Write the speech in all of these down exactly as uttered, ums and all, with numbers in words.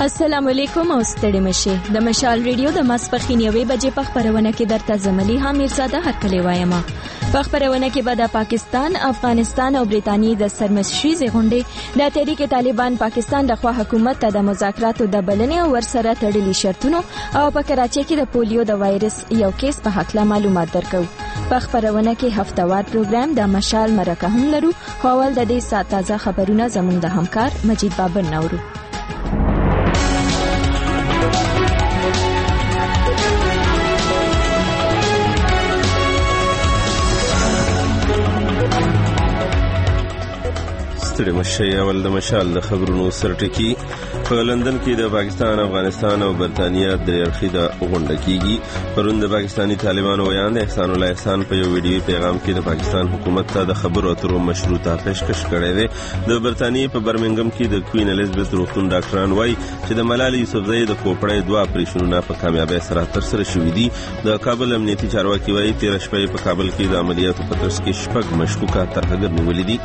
السلام علیکم او ستړي مشه د مشال ریډیو د ماسپخین یوې بجې په خبرونه کې درته زملي ها میرزاده هرکلی وایم. په خبرونه کې به د پاکستان، افغانستان او برېټانیا د سرمشریزې غونډې د تحریک طالبان پاکستان د خوا حکومت ته د مذاکراتو د بلنې او ورسره تړلي شرطونو او په کراچۍ کې د پولیو د وایرس یو کیس په حق له معلومات درکو. په خبرونه کې هفتوار پروګرام د مشال مرکه هم لرو. اول د دې سات تازه خبرونه زموږ د همکار مجید بابر نورو. ستړي مشه اول د مشال د خبرونو سرټکی. په لندن کې د پاکستان، افغانستان او برتانیا د اړخیزه غونډه کیږي. پرون د پاکستانی طالبانو ویان د احسان الله احسان په یو ویډیو پیغام کې د پاکستان حکومت ته د خبرو اترو مشروطه پیشکش کړې ده. د برتانیا په برمنګم کې د کوین الیزابت روغتون ډاکټران وایي چې د ملالۍ یوسفزۍ د کوپړې دوه اپریشنونه په کامیابی سره ترسره شوي دي. د کابل امنیتي چارواکي وایي تیر شپه په کابل کې د عملیاتو په ترڅ کې شپږ مشکوکه ترهګر نیولي دي.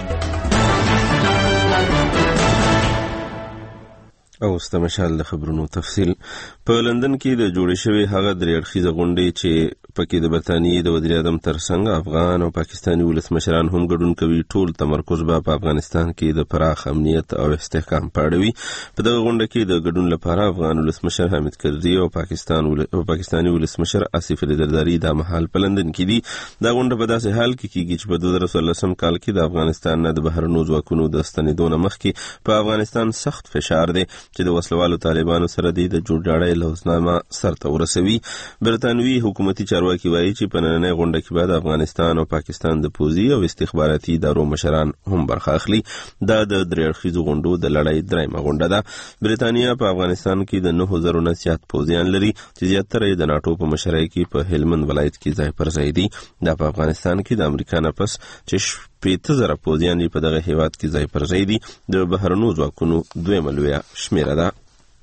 او استمشال د خبرونو تفصیل. په لندن کې د جوړې شوی هغه درې اړخیزه غونډې چې پکې د برتانیې د وزیر اعظم ترڅنګ افغان او پاکستاني ولسمشران هم ګډون کوي، ټول تمرکز به په افغانستان کې د پراخ امنیت او استحکام په اړه وي. په دغه غونډه کې د ګډون لپاره افغان ولسمشر حامد کرزي او پاکستان ول... او پاکستاني ولسمشر آصف علي زرداري د مهال په لندن کې دي. دا غونډه په داسې حال کې کیږي چې په دوه زره څلورم کال کې د افغانستان نه د بهرنیو ځواکونو د ستنېدو مخکې په افغانستان سخت فشار دی چې د وسلوالو طالبانو سره د جوړجاړی لوزنامه سرته ورسوي. برتانوي حکومتي چارواکي وایي چې په نننۍ غونډه کې به د افغانستان او پاکستان د پوځي او استخباراتي ادارو مشران هم برخه اخلي. دا د درې اړخیزو غونډو د لړۍ دریمه غونډه ده. برتانیا په افغانستان کې د نهو زرو نه زیات پوځیان لري چې زیاتره یې د ناټو په مشرۍ کې په هلمند ولایت کې ځای پر ځای دي. دا په افغانستان کې د امریکا نه پس چې شپېته زره پوځیان په دغه هیواد کې ځای پر ځای دي د بهرنیو ځواکونو دویمه لویه شمیره ده.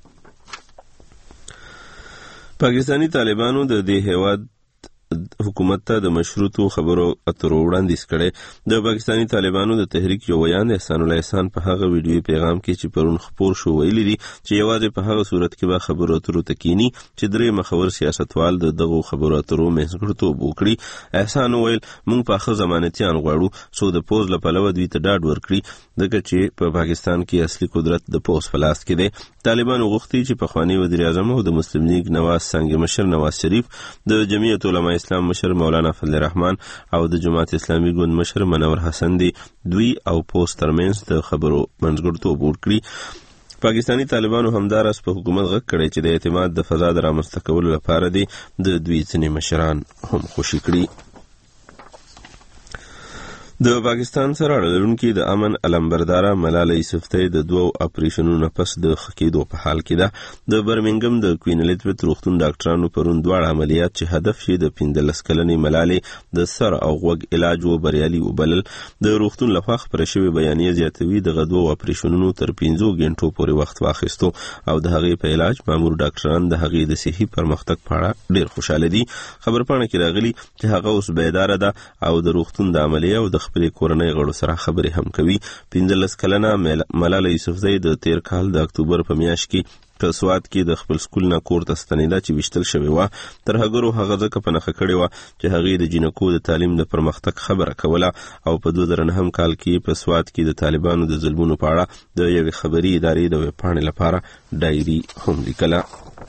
پاکستانی طالبانو د دې هیواد حکومت ته د مشروطو خبرو اترو وړاندیز کړي. د پاکستانی طالبانو د تحریک یو ویان احسان الله احسان په هغه ویډیو پیغام کې چې پرون خپور شو ویلي دي چې یوازې په هغه صورت کې به خبرو اترو تکینی چې درې مخور سیاستوال د دغه خبرو اترو منځګړیتوب وکړي. احسان ویل موږ په هغه ضمانتيان غواړو سو د پوز لپاره دوی ته ډاډ ورکړي دغه چې په پاکستان کې اصلي قدرت د پوز فلاس کې دی. طالبانو غوښتي چې په خواني وزیر اعظم او د مسلم لیگ نواز څنګه مشر نواز شریف، د جمعیت علماء اسلام مشر مولانا فضل الرحمن او د جماعت اسلامي ګوند مشر منور حسن دی دوی او پوسټ ترمنځ د خبرو منځګړیتوب وکړي. پاکستانی طالبانو همدارس په حکومت غږ کړی چې د اعتماد د فضا د رامنځته کولو لپاره دی د دوی ځینې مشران هم خوشي کړي. د پاکستان سره اړه لرونکي د امن علمبرداره ملالۍ یوسفزۍ د دوو اپریشنونو پس د خکېدو په حال کې ده. د برمنګم د کوین الیزابت روغتون ډاکټرانو پرون دواړه عملیات چې هدف یې د پنځلس کلنې ملالۍ د سر او غوږ علاج و بریالي وبلل. د روغتون لخوا خپره شوې بیانیه زیاتوي دغه دوو اپریشنونو تر پنځو غنټو پورې وخت واخیستو او د هغې په علاج مامور ډاکټران د هغې د صحي پرمختګ په اړه ډېر خوشاله دي. خبرپاڼه کې راغلي چې هغه اوس بیداره ده او د روغتون د عملیه او د خپل کورنۍ غړو سره خبرې هم کوي. پنځلس کلنه ملالۍ یوسفزۍ د تیر کال د اکتوبر په میاشت کې په سوات کې د خپل سکول نه کور ته ستنېده چې ویشتل شوې وه. ترهګرو هغه ځکه په نښه کړې وه چې هغې د جینکو د تعلیم د پرمختګ خبره کوله او په دوه زره نهم کال کې په سوات کې د طالبانو د ظلمونو په اړه د یوې خبري ادارې د ویبپاڼې لپاره ډایري هم لیکله.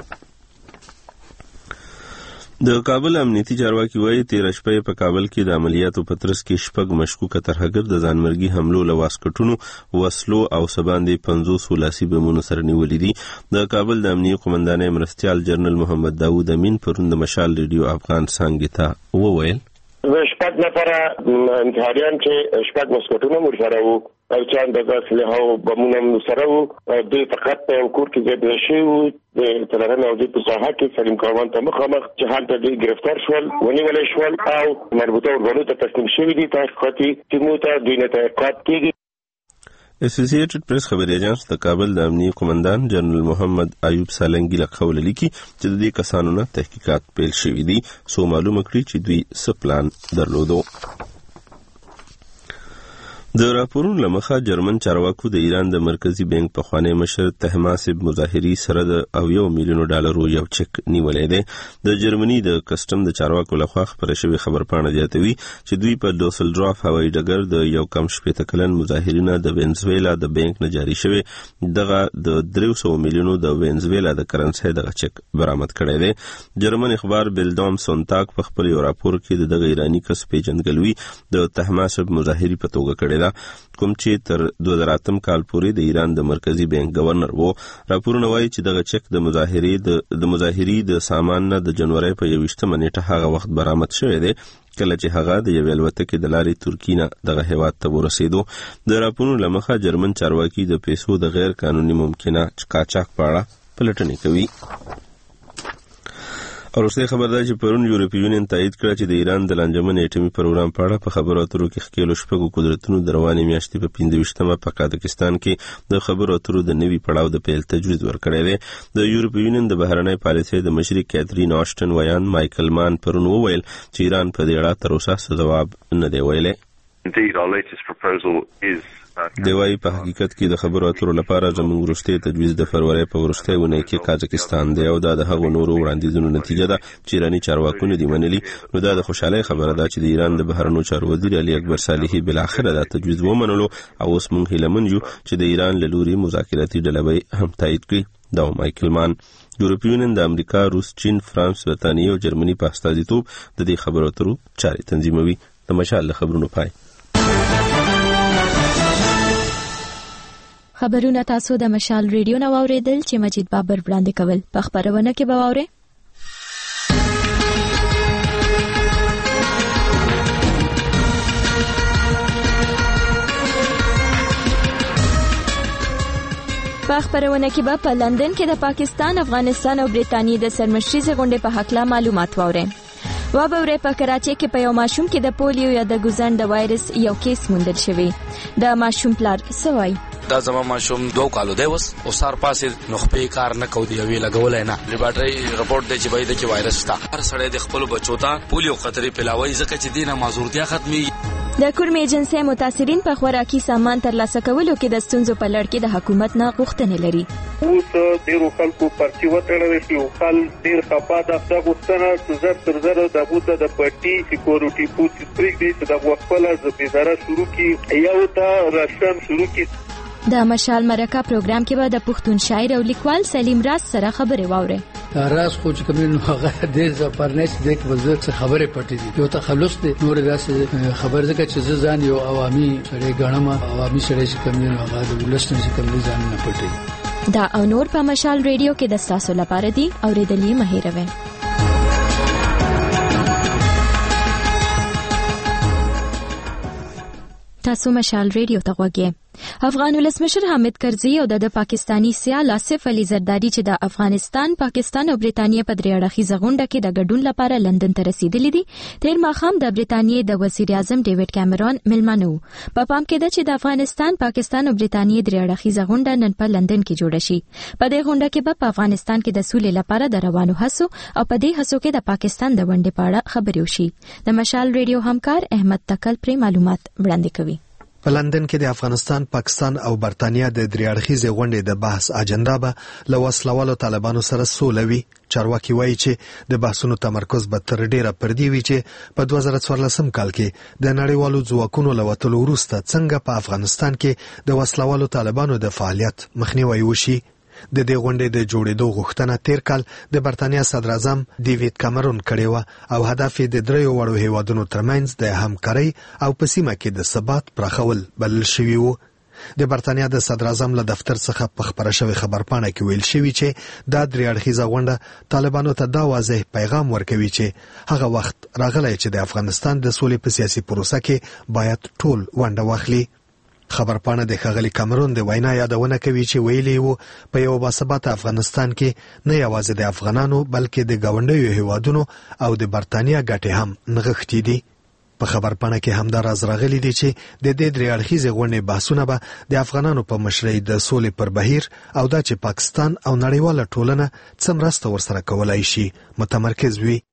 د کابل امنیتي چارواکي وایي تیر شپه په کابل کې د عملیاتو په ترڅ کې شپږ مشکوکه ترهګر د ځانمرګي حملو له واسکټونو، وسلو او سباندې پنځوس لاسي بمونو سره نیولي دي. د کابل د امنیه قومندانۍ مرستیال جنرال محمد داود امین پرون د مشال ریډیو افغان څانګې ته وویل شپږ نفره انتحاریان چې شپږ مسکټونه مور سره وو او چې اندازه سلاح او بمونه سره وو، دوی فقط په یو کور کې ځای شوي وو د تلرن او د په ساحه کې سلیم کاروان ته مخامخ چې هلته دوی گرفتار شول، ونیول شول او مربوطه ورغلو ته تسلیم شوي دي. تحقیقاتي ټیمونو ته دوی نه تحقیقات کېږي. اسوسییټډ پریس خبري ایجنس د کابل د امنیه قومندان جنرال محمد ایوب سالنګي له قوله لیکي چې د دې کسانو نه تحقیقات پیل شوي دي سو معلومه کړي چې دوی څه پلان درلودو. د راپورونو لمخه جرمن چارواکو د ایران د مرکزی بانک په خوانی مشر تهماسب مظاهری سره د او یو میلیون ډالرو یو چک نیولې ده. د جرمني د کسټم د چارواکو لخوا خبره شوې خبرپاڼه زیاتوي چې دوی په دوسلډورف هوایي ډګر د یو کم شپېته کلن مظاهرینه د وینزویلا د بانک نه جاري شوی دغه د درې سوه میلیونو د وینزویلا د کرنسي دغه چک برآمد کړی دی. جرمن اخبار بلدام سونتاګ په خپل یو راپور کې دغه ایرانی کس پیژندګلوي د تهماسب مظاهری په توګه کړی کوم چې تر دوه زره اتم کال پورې د ایران د مرکزی بانک گورنر وو. راپورونه وایي چې دغه چک د مظاهرې د د مظاهري د سامان نه د جنوري په یوویشتمه نیټه هغه وخت برآمد شوی دی کله چې هغه د یوې الوتکې د لارې ترکیې نه دغه هیواد ته ورسېدو. د راپورونو لمخه جرمن چارواکي د پیسو د غیر قانوني ممکنه قاچاق په اړه پلټنې کوي. وروستۍ خبر ده چې پرون یورپی یونین تایید کړه چې د ایران د لانجمن اټومي پروګرام په اړه په خبرو اترو کې ښکېلو شپږو قدرتونو د روانې میاشتې په پنځه ویشتمه په قازقستان کې د خبرو اترو د نوي پړاو د پیل تجویز ورکړی دی. د یورپی یونین د بهرنۍ پالیسۍ د مشري کیترین آشټن ویان مایکل مان پرون وویل چې ایران په دې اړه تر اوسه څه ځواب نه دی ویلی. Indeed, our latest proposal is دی وايي په حقیقت کې د خبرو اترو لپاره زموږ وروستی تجویز د فروری په وروستۍ اونۍ کې قازقستان دی او دا د هغو نورو وړاندیزونو نتیجه ده چې ایراني چارواکو نه دي منلي. نو دا د خوشحالۍ خبره ده چې د ایران د بهرنیو چارو وزیر علي اکبر صالحي بالاخره دا تجویز ومنلو او اوس موږ هیله من یو چې د ایران له لوري مذاکراتي ډله به هم تایید کړي. دا مایکل مان یورپی یونین د امریکا، روس، چین، فرانس، برتانیې او جرمني په استازیتوب د دې خبرو اترو چارې تنظیموي. د مشال له خبرونو پای. خبرونه تاسو د مشال ریډیو نو اوریدل چې مجید بابر وړاندې کول. په خبرونه کې به واورئ په خبرونه کې به په لندن کې د پاکستان، افغانستان او برېټانیا د سرمشریزې غونډې په حق لا معلومات واورئ. وابورې په کراچۍ کې په یو ماشوم کې د پولیو یا د ګوزن د وایرس یو کیس موندل شوی. د ماشوم پلار سوای دا زما ماشوم دوه کالو دی وس او سار پاسې نخبه کار نه کو دی وی لګول نه لیبارټری رپورت دی چې وایي د کې وایرس شته. هر سړی د خپل بچو ته پولیو خطرې پیلاوي ځکه چې دینه معذورتیا ختمي. د کورم ایجنسی متاثرین په خوراکي سامان ترلاسه کولو کې د ستونزو په لړ کې د حکومت نه غوښتنې لري. اوس ډیرو خلکو پرچی وټړل شي او خل ډیر خپه ده د غوښتنه چې زر تر زر د بوته د پټي سکیورټي پولیس پریک دی چې د خپل ځبیداره شروع کی یو ته راشن شروع کی. د مشال مرکه پروګرام کې به د پښتون شاعر او لیکوال سلیم راز سره خبرې واوري. راز خو چې کومین هغه د زپرنس د وزارت خبرې پټې دي یو تخلص دي نور داسې خبر ځکه چې ځان یو عوامي سره غړم عوامي سره چې کومین هغه د ولستون چې کومین ځان نه پټي. دا او نور په مشال ریډیو کې د تاسو لپاره دي اوریدلې مهیروي. تاسو مشال ریډیو ته غوږی. افغان ولسمشر حامد کرزي او د پاکستانی سیال آصف علي زرداری چې د افغانستان، پاکستان او برېټانیا په درې اړخیزه غونډه کې د ګډون لپاره لندن ته رسیدلي دي. تیر ماښام د برېټانیا د وزیر اعظم ډیوډ کیمرون ملمنو په پام کې ده چې د افغانستان، پاکستان او برېټانیا درې اړخیزه غونډه نن په لندن کې جوړه شي. په دې غونډه کې به په افغانستان کې د سولې لپاره د روانو هڅو او په دې هڅو کې د پاکستان د ونډې په اړه خبرې وشي. د مشال ریډیو همکار احمد تکل پر معلومات وړاندې کوي. په لندن کې د افغانستان، پاکستان او برتانیا د درې اړخیزې غونډې د بحث اجنډا به له وسلوالو طالبانو سره سولوي. چارواکي وایي چې د بحثونو تمرکز به تر ډیره پر دې وي چې په دوه زره څوارلسم کال کې د نړیوالو ځواکونو له وتلو وروسته څنګه په افغانستان کې د وسلوالو طالبانو د فعالیت مخنیوي وشي. د دې غونډې د جوړېدو غوښتنه تیر کال د برتانیا صدر اعظم ډیوډ کیمرون کړې و او هدف یې د دریو وړو هیوادونو ترمنځ د همکارۍ او په سیمه کې د ثبات پراخول بلل شوی و. د برتانیا د صدر اعظم له دفتر څخه په خبره شوی خبرپاڼه کې ویل شوی چې دا درې اړخیزه غونډه طالبانو ته دا واضح پیغام ورکوي چې هغه وخت راغلی چې د افغانستان د سولې په سیاسي پروسه کې باید ټول ونډه واخلي. خبرپاڼه د ښاغلي کیمرون د وینا یادونه کوي چې ویلي وو په یو باثباته افغانستان کې نه یوازې د افغانانو بلکې د ګاونډیو هیوادونو او د برتانیا ګټې هم نغښتي دي. په خبرپاڼه کې همدا راز راغلی دی چې د دې درې اړخیزې غونډې بحثونه به د افغانانو په مشرۍ د سولې پر بهیر او دا چې پاکستان او نړیواله ټولنه څه مرسته ورسره کولای شي متمرکز وي.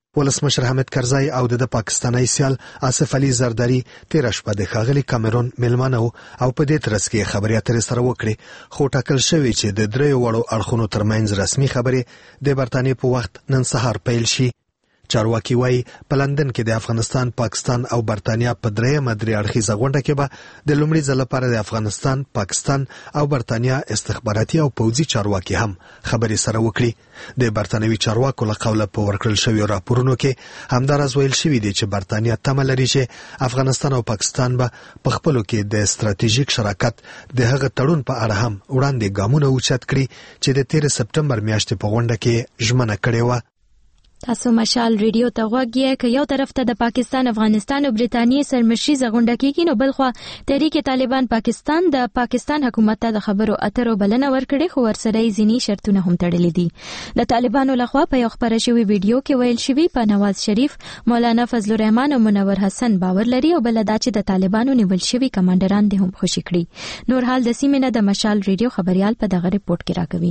ولسمشر حامد کرزی او د پاکستاني سیال آصف علي زرداری تیر شپه د ښاغلي کامرون میلمانه او په دې ترڅ کې خبرې اترې سره وکړي خو ټاکل شوی چې د دریو وړو اړخونو ترمنځ رسمي خبرې د برتانیې په وخت نن سهار پیل شي. چارواکي وایي په لندن کې د افغانستان، پاکستان او برتانیا په درېیمه درې اړخیزه غونډه کې به د لومړي ځل لپاره د افغانستان، پاکستان او برتانیا استخباراتي او پوځي چارواکي هم خبرې سره وکړي. د برتانوي چارواکو له قوله په ورکړل شویو راپورونو کې همداراز ویل شوي دي چې برتانیا تمه لري چې افغانستان او پاکستان به په خپلو کې د ستراتیژیک شراکت د هغه تړون په اړه هم وړاندې ګامونه اوچت کړي چې د تیر سپټمبر میاشتې په غونډه کې ژمنه کړې وه. تاسو مشال ریډیو ته غوږ یې که یو طرف ته د پاکستان، افغانستان او برتانیې سرمشریزه غونډه کېږي، نو بل خوا تحریک طالبان پاکستان د پاکستان حکومت ته د خبرو اترو بلنه ورکړې، خو ورسره یې ځینې شرطونه هم تړلي دي. د طالبانو لخوا په یو خپره شوي ویډیو کې ویل شوي په نواز شریف، مولانا فضل الرحمن او منور حسن باور لري، او بل دا چې د طالبانو نیول شوي کمانډران دې هم خوشي کړي. نور حال د سیمې نه د مشال ریډیو خبريال په دغه ریپورت کې راکوي.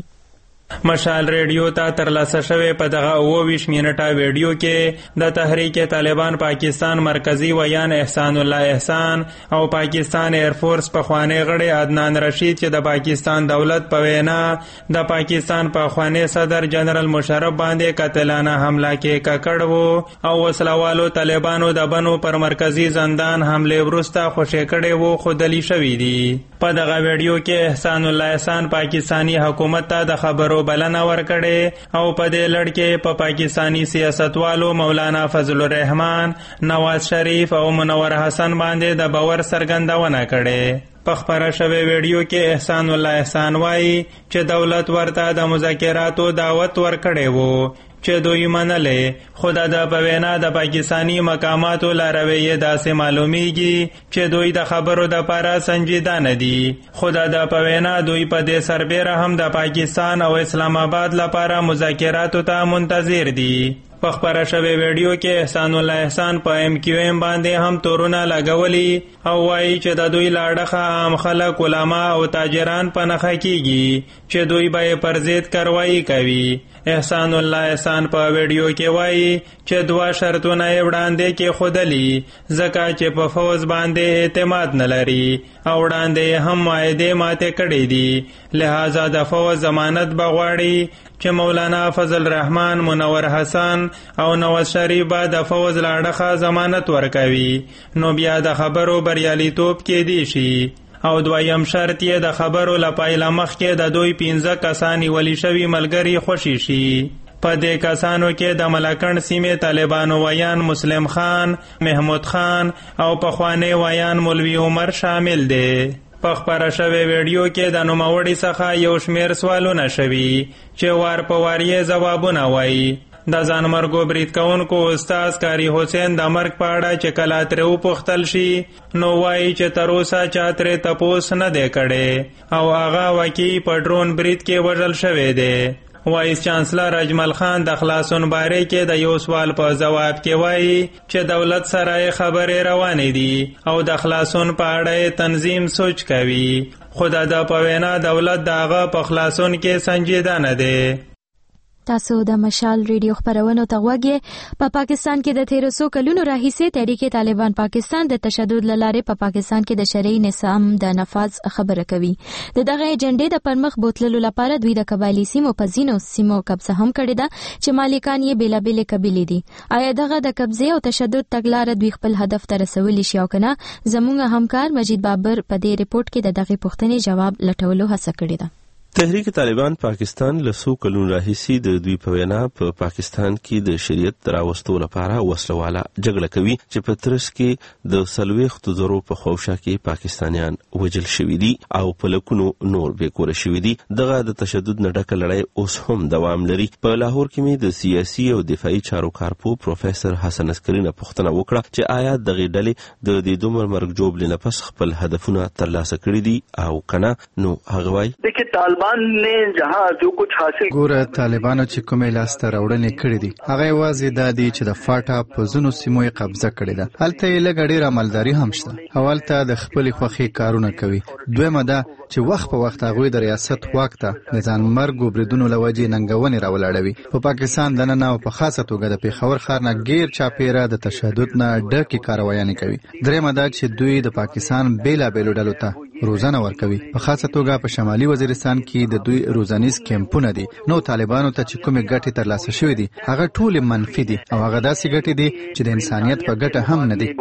مشال ریډیو ته ترلاسه شوی په دغه اووه منټه ویډیو کې د تحریک طالبان پاکستان مرکزی ویان احسان الله احسان او پاکستان ایرفورس پخوانی غړی عدنان رشید چې د پاکستان دولت په وینا د پاکستان پخوانی صدر جنرال مشرف باندې قاتلانه حمله کې ککړ وو او وسلوالو طالبانو د بنو پر مرکزی زندان حمله ورسته خوشی کړي وو خودلی شوی دی. په دغه ویډیو کې احسان الله احسان پاکستانی حکومت ته د خبرو بلنه ورکړې او په دې لړ کې په پاکستانی سیاستوالو مولانا فضل الرحمن، نواز شریف او منور حسن باندې د باور څرګندونه کړې. په خبره شوی ویډیو کې احسان الله احسان وایي چې دولت ورته د مذاکراتو دعوت ورکړی وو چې دوی منلې، خو د په وینا د پاکستانی مقاماتو له رویې داسې معلومیږي چې دوی د خبرو د پاره سنجیده نه دي. خو د په وینا دوی په دې سربیره هم د پاکستان او اسلام آباد لپاره مذاکراتو ته منتظر دي. په خبره شوی ویډیو کې احسان الله احسان په ایم کیو ایم باندې هم تورونه لګولي او وایي چې د دوی لاړخه عام خلک، علما او تاجران په نخښه کیږي چې دوی به پر ضد کاروایی کوي. احسان الله احسان په ویډیو کې وایي چې دوه شرطونه یې وړاندې کې خودلی، ځکه چې په فوز باندې اعتماد نه لري او وړاندې هم معاهدې ماتې کړې دي، لہذا د فوز ضمانت بغواړي چې مولانا فضل الرحمن، منور حسن او نواز شریف به د فوز لاړخه ضمانت ورکوي، نو بیا د خبرو بریالیتوب کې دی شي. او دویم شرط یې د خبرو لپاره مخکې د دوی پنځه کسانی ولی شوی ملګری خوشي شي. په دې کسانو کې د ملکند سیمې طالبانو ویان مسلم خان، محمود خان او پخوانی ویان مولوی عمر شامل دي. په خبره شوی ویډیو کې د نوموړي څخه یو شمیر سوالونه شوي چې وار په وار یې ځوابونه وایي. د ځانمرګو برید کوونکو استاد کاری حسین د مرګ په اړه چې کله ترې وپوښتل شي نو وایي چې تر اوسه چا ترې تپوس نه دی کړی او هغه واقعي په ډرون برید کې وژل شوی دی. وایس چانسلر اجمل خان د خلاصون باره کې د یو سوال په جواب کې وایي چې دولت سره خبرې روانې دي او د خلاصون په اړه تنظیم سوچ کوي، خو د په وینا دولت دغه په خلاصون کې سنجیده نه دی. تاسو د مشال ریډیو خبرونو ته غوږ یې. په پاکستان کې د تیرو څو کلونو راهیسې تحریک طالبان پاکستان د تشدد له لارې په پاکستان کې د شرعي نظام د نفاذ خبره کوي. د دغه ایجنډې د پرمخ بوتللو لپاره دوی د قبایلي سیمو په ځینو سیمو قبضه هم کړې ده چې مالکان یې بیلابېلې قبیلې دي. آیا دغه د قبضې او تشدد تګلاره دوی خپل هدف ته رسولی شي او کنه؟ زموږ همکار مجید بابر په دې ریپورت کې د دغه پوښتنې جواب لټولو هڅه کړې ده. تحریک طالبان پاکستان له څو کلونو راهیسې د دوی په وینا په پاکستان کې د شریعت راوستو لپاره وسلواله جګړه کوي چې په ترڅ کې د څلوېښتو زرو په خوشا کې پاکستانیان وژل شوي دي او په لکونو نور بېکوره شوي دي. دغه د تشدد نه ډکه لړۍ اوس هم دوام لري. په لاهور کې مې د سیاسي او دفاعي چارو کارپو پروفیسر حسن عسکري نه پوښتنه وکړه چې آیا دغه ډلې د دې دومره مرګ جوړ نه پس خپل هدفونه ترلاسه کړي دي او کنه؟ نو هغه وایي نے جہاں جو کچھ حاصل ګوره طالبانو چې کومې لاسته راوړنې کړې دي هغه یوازې دا دي چې د فاټا په ځینو سیمو یې قبضه کړې ده. هلته یې لږ ډېره مالداري هم شته او هلته د خپلې خوښې کارونه کوي. دویمه ده چې وخت په وخت هغوی د ریاست واک ته د ځانمرګ او بریدونو له وجې ننګونې راولاړوي. په پاکستان دننه او په خاصه توګه د پېښور ښار نه ګیر چاپېره د تشدد نه ډکې کاروایانې کوي. درېیمه دا چې دوی د پاکستان بېلابېلو ډلو ته روزنه ورکوي. په خاصه توګه په شمالي وزیرستان کې د دوی روزنیز کیمپونه دي. نو طالبانو ته چې کومې ګټې ترلاسه شوې دي هغه ټولې منفي دي او هغه داسې ګټې دي چې د انسانیت په ګټه هم نه دي.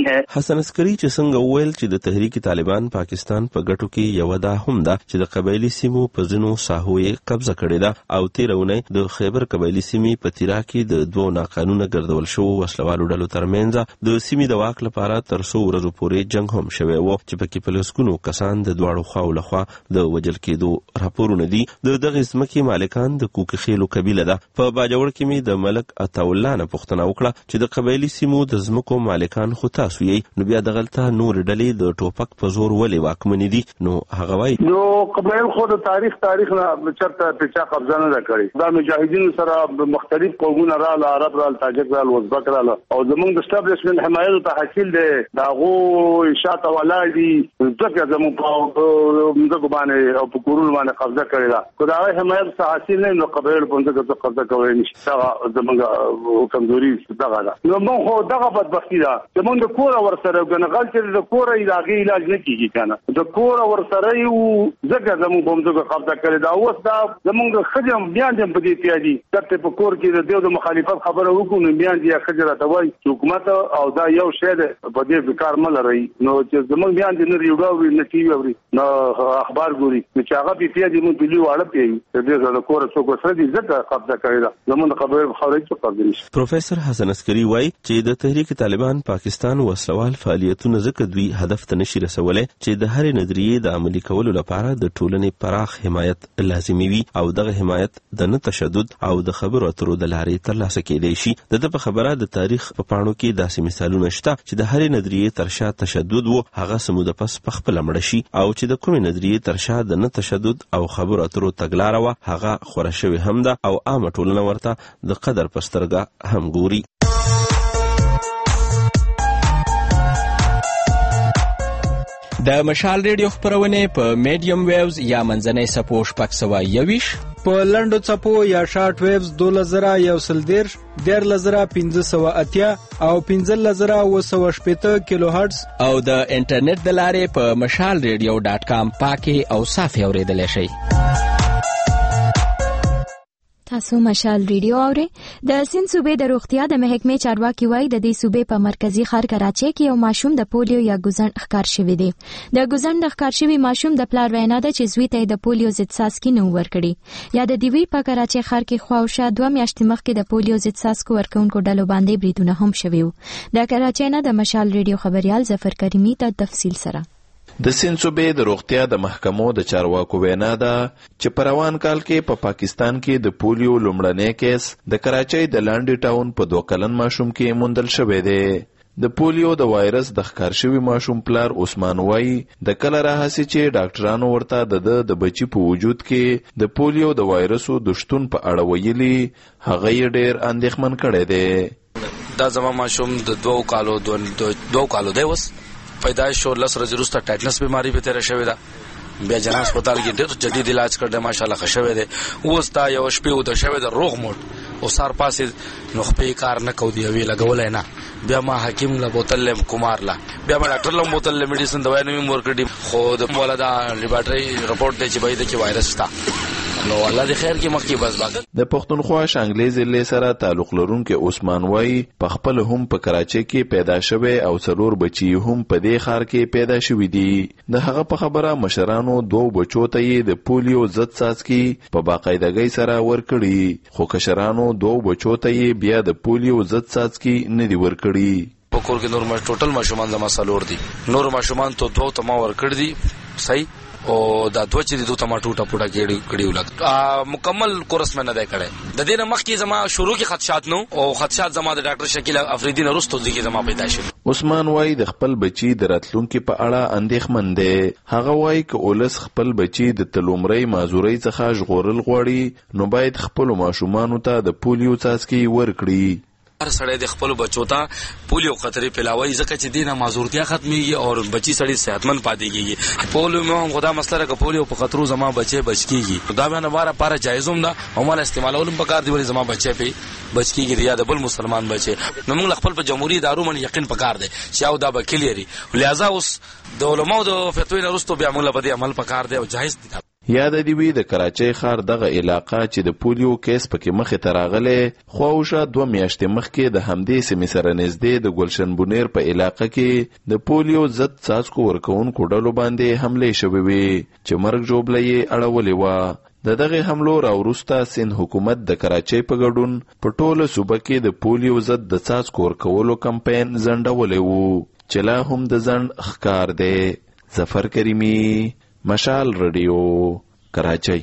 حسن عسکري چې څنګه وویل چې د تحریک طالبان پاکستان په ګټو کې یو دا هم ده چې د قبایلی سیمو په ځینو ساحو یې قبضه کړې ده او تېره اونۍ د خیبر قبایلی سیمې په تیرا کې د دوو ناقانونه ګرځول شوو وسلوالو ډلو ترمنځ د سیمې د واک لپاره تر څو ورځو پورې جنګ هم شوی و چې پکې په لسګونو کسان د دواړو خواو لخوا د وژل کېدو راپورونه دي. د دغه ځمکې مالکان د کوکي خیلو قبیله ده. په باجوړ کې مې د ملک عطاالله نه پوښتنه وکړه چې د قبایلي سیمو د ځمکو مالکان خو تاسو یې، نو بیا دغلته نور ډلې د ټوپک په زور ولې واکمنې دي؟ نو هغه وایي نو قبایل خو د تاریخ تاریخ نه چرته پیچا قبضه نه کړي. دا مجاهدینو سره مختلف قومونه رااله، عرب رااله، تاجک رااله، ازبک رااله او زمونږ د اسټابلیشمنت حمایت ته حاصل دي. دا غو شاته ولاړ دي ځکه زموږ په موږ باندې او په کورونو باندې قبضه کړی دا. خو دا حمایت ته حاصل نه نو قبایل په موږ قبضه کوي نشي. دا زمونږ کمزوري دغه ده. نو موږ خو دغه بدبختی ده. زمونږ د کور ور سره غنغل چې د کور علاقې علاج نه کیږي کنه. د کور ور سره یو ځکه زمونږ په موږ قبضه کړی دا. اوس دا زمونږ خجم بیان دې په دې پیادي کته په کور کې د دیو د مخالفت خبره وکړو نو بیان دې خجره ته وای حکومت او دا یو شی ده په دې کار مل لري. نو چې زمونږ بیان دې نه ریوډاوي نه ټي وي اوري نو اخبار ګوري چې هغه په پیادي مونږ دلی واړه پیي دې د کور څوک سره دې ځکه قبضه کړی دا. زمونږ خبره خبرې څه قبضه نشي. پروفیسور حسن عسکري وایي چې د تحریک طالبان پاکستان وسلوال فعالیتونه ځکه دوی هدف ته نشي رسولی چې د هرې نظریې د عملي کولو لپاره د ټولنې پراخ حمایت لازمي وي او دغه حمایت د نه تشدد او د خبرو اترو د لارې ترلاسه کېدای شي. د ده په خبره د تاریخ په پاڼو کې داسې مثالونه شته چې د هرې نظریې تر شا تشدد و هغه سموده پس په خپله مړه شي او چې د کومې نظریې تر شا د نه تشدد او خبرو اترو تګلاره وه هغه خوره شوې هم ده او عامه ټولنه ورته د قدر په سترګه هم ګوري. د مشال ریډیو خپرونې په میډیم ویوز یا منځنۍ څپو شپږ سوه یوویشت، په لنډو څپو یا شارټ ویوز دولس زره یو سل دېرش، دیارلس زره پنځه سوه اتیا او پنځلس زره اووه سوه شپېته کیلو هرټز او د انټرنیټ د لارې په مشال ریډیو ډاټ کام پاکې او صافې اورېدلی شئ. تاسو مشال ریډیو اورئ. د سند صوبې د روغتیا د محکمې چارواکي وایي د دې صوبې په مرکزی ښار کراچۍ کې یو ماشوم د پولیو یا ګوزڼ ښکار شوی دی. د ګوزڼ د ښکار شوي ماشوم د پلار وینا ده چې زوی ته د پولیو ضد څاڅکي نه ورکړي. یا د دیوی په کراچۍ ښار کې خواوشا دوه میاشتې مخکې د پولیو ضد څاڅکو ورکوونکو ډلو باندې بریدونه هم شوي وو. د کراچۍ نه د مشال ریډیو خبريال ظفر کریمي ته تفصیل سره. د سند صوبې د روغتیا د محکمو د چارواکو وینا ده چې په روان کال کې په پا پاکستان کې د پولیو لومړنی کیس د کراچۍ د لاندې ټاون په دوه کلن ماشوم کې موندل شوی دی. د پولیو د وایرس د ښکار شوي ماشوم پلار عثمان وایي د کله راهسې چې ډاکټرانو ورته د ده د بچي په وجود کې د پولیو د وایرسو د شتون په اړه ویلي هغه یې ډېر اندېښمن کړی دی. دا زما ماشوم د دوو کالو دوو کالو دی اوس پیدایش شو. لس ورځې وروسته ټایټنس بیماري به تېره شوې ده. بیا جنرال هسپتال کې ډېر جدید علاج کړی ماشاءالله ښه شوی دی. اوس دا یوه شپې اوده شوی دی روغ موټ او سار پاسې نو خپې کار نه کو د یوې لګولی نه. بیا ما حکیم له بوتل له کمار له بیا ما ډاکټر له بوتل له میډیسن دوا نه مې ورکړي خو د مولا دا لیبارټري رپورټ دی چې بای د کې وایرس شته. نو الله دې خیر کې مخکې بس باغ. د پښتونخوا شانګلې ضلع سره تعلق لرونکي عثمان وایي په خپل هم په کراچۍ کې پیدا شوی او څلور بچي هم په دې ښار کې پیدا شوي دي. د هغه په خبره مشرانو دوو بچو ته یې د پولیو ضد څاڅکي په باقاعدګۍ سره ورکړي خو کشرانو دوو بچو ته یې بیا د پولیو ضد څاڅکي نه دي ورکړي. په کور کې نور ټوټل ماشومان زما څلور دي. نور ماشومان ته دوه ته ما ورکړي دي صحیح او دا دوه چې دو ته ما ټوټه پوټه کېړي کړي ولګ مکمل کورس مې نه دی کړی. د دې نه مخکې زما شروع کې خدشات نو او خدشات زما د ډاکټر شکیل افریدي نه وروسته ځکه زما پیدا شو. عثمان وایي د خپل بچي د راتلونکي په اړه اندېښمن دی. هغه وایي که اولس خپل بچي د تلومرۍ معذورۍ څخه ژغورل غواړي نو باید خپلو ماشومانو ته د پولیو څاڅکي ورکړي. هر سړی د خپل بچو ته پولیو قطرې پلاوي ځکه چې دینه معذورتیا ختميږي او بچي سړی صحتمند پاتې کیږي. پولیو مو هم خدا مسله راک پولیو په خطرو زما بچي بچ کیږي دا باندې واره پاره جایزوم ده او مال استعمالولم پکار دی ولې زما بچي په بچ کیږي یا د بل مسلمان بچي. نو موږ خپل په جمهوریت ادارو باندې یقین پکار دی چې او دا به کلیری لہذا اوس د علماء د فتوی نه وروسته بیا موږ په دې عمل پکار دی او جایز دی. یاد دی وی د کراچۍ ښار دغه علاقہ چې د پولیو کیس پکې مخې ته راغلی خواوشا دوه میاشتې مخکې د همدې سیمې سره نږدې د ګلشن بونیر په علاقه کې د پولیو ضد څاڅکو ورکوونکو ډلو باندې حملې شوې وې چې مرګ ژوبله یې اړولې وه. د دغه حملو راوروسته سند حکومت د کراچۍ په ګډون په ټوله صوبه کې د پولیو ضد د څاڅکو ورکولو کمپاین ځنډولی و چې لا هم د ځنډ ښکار دی. ظفر کریمي، مشال رادیو، کراچۍ.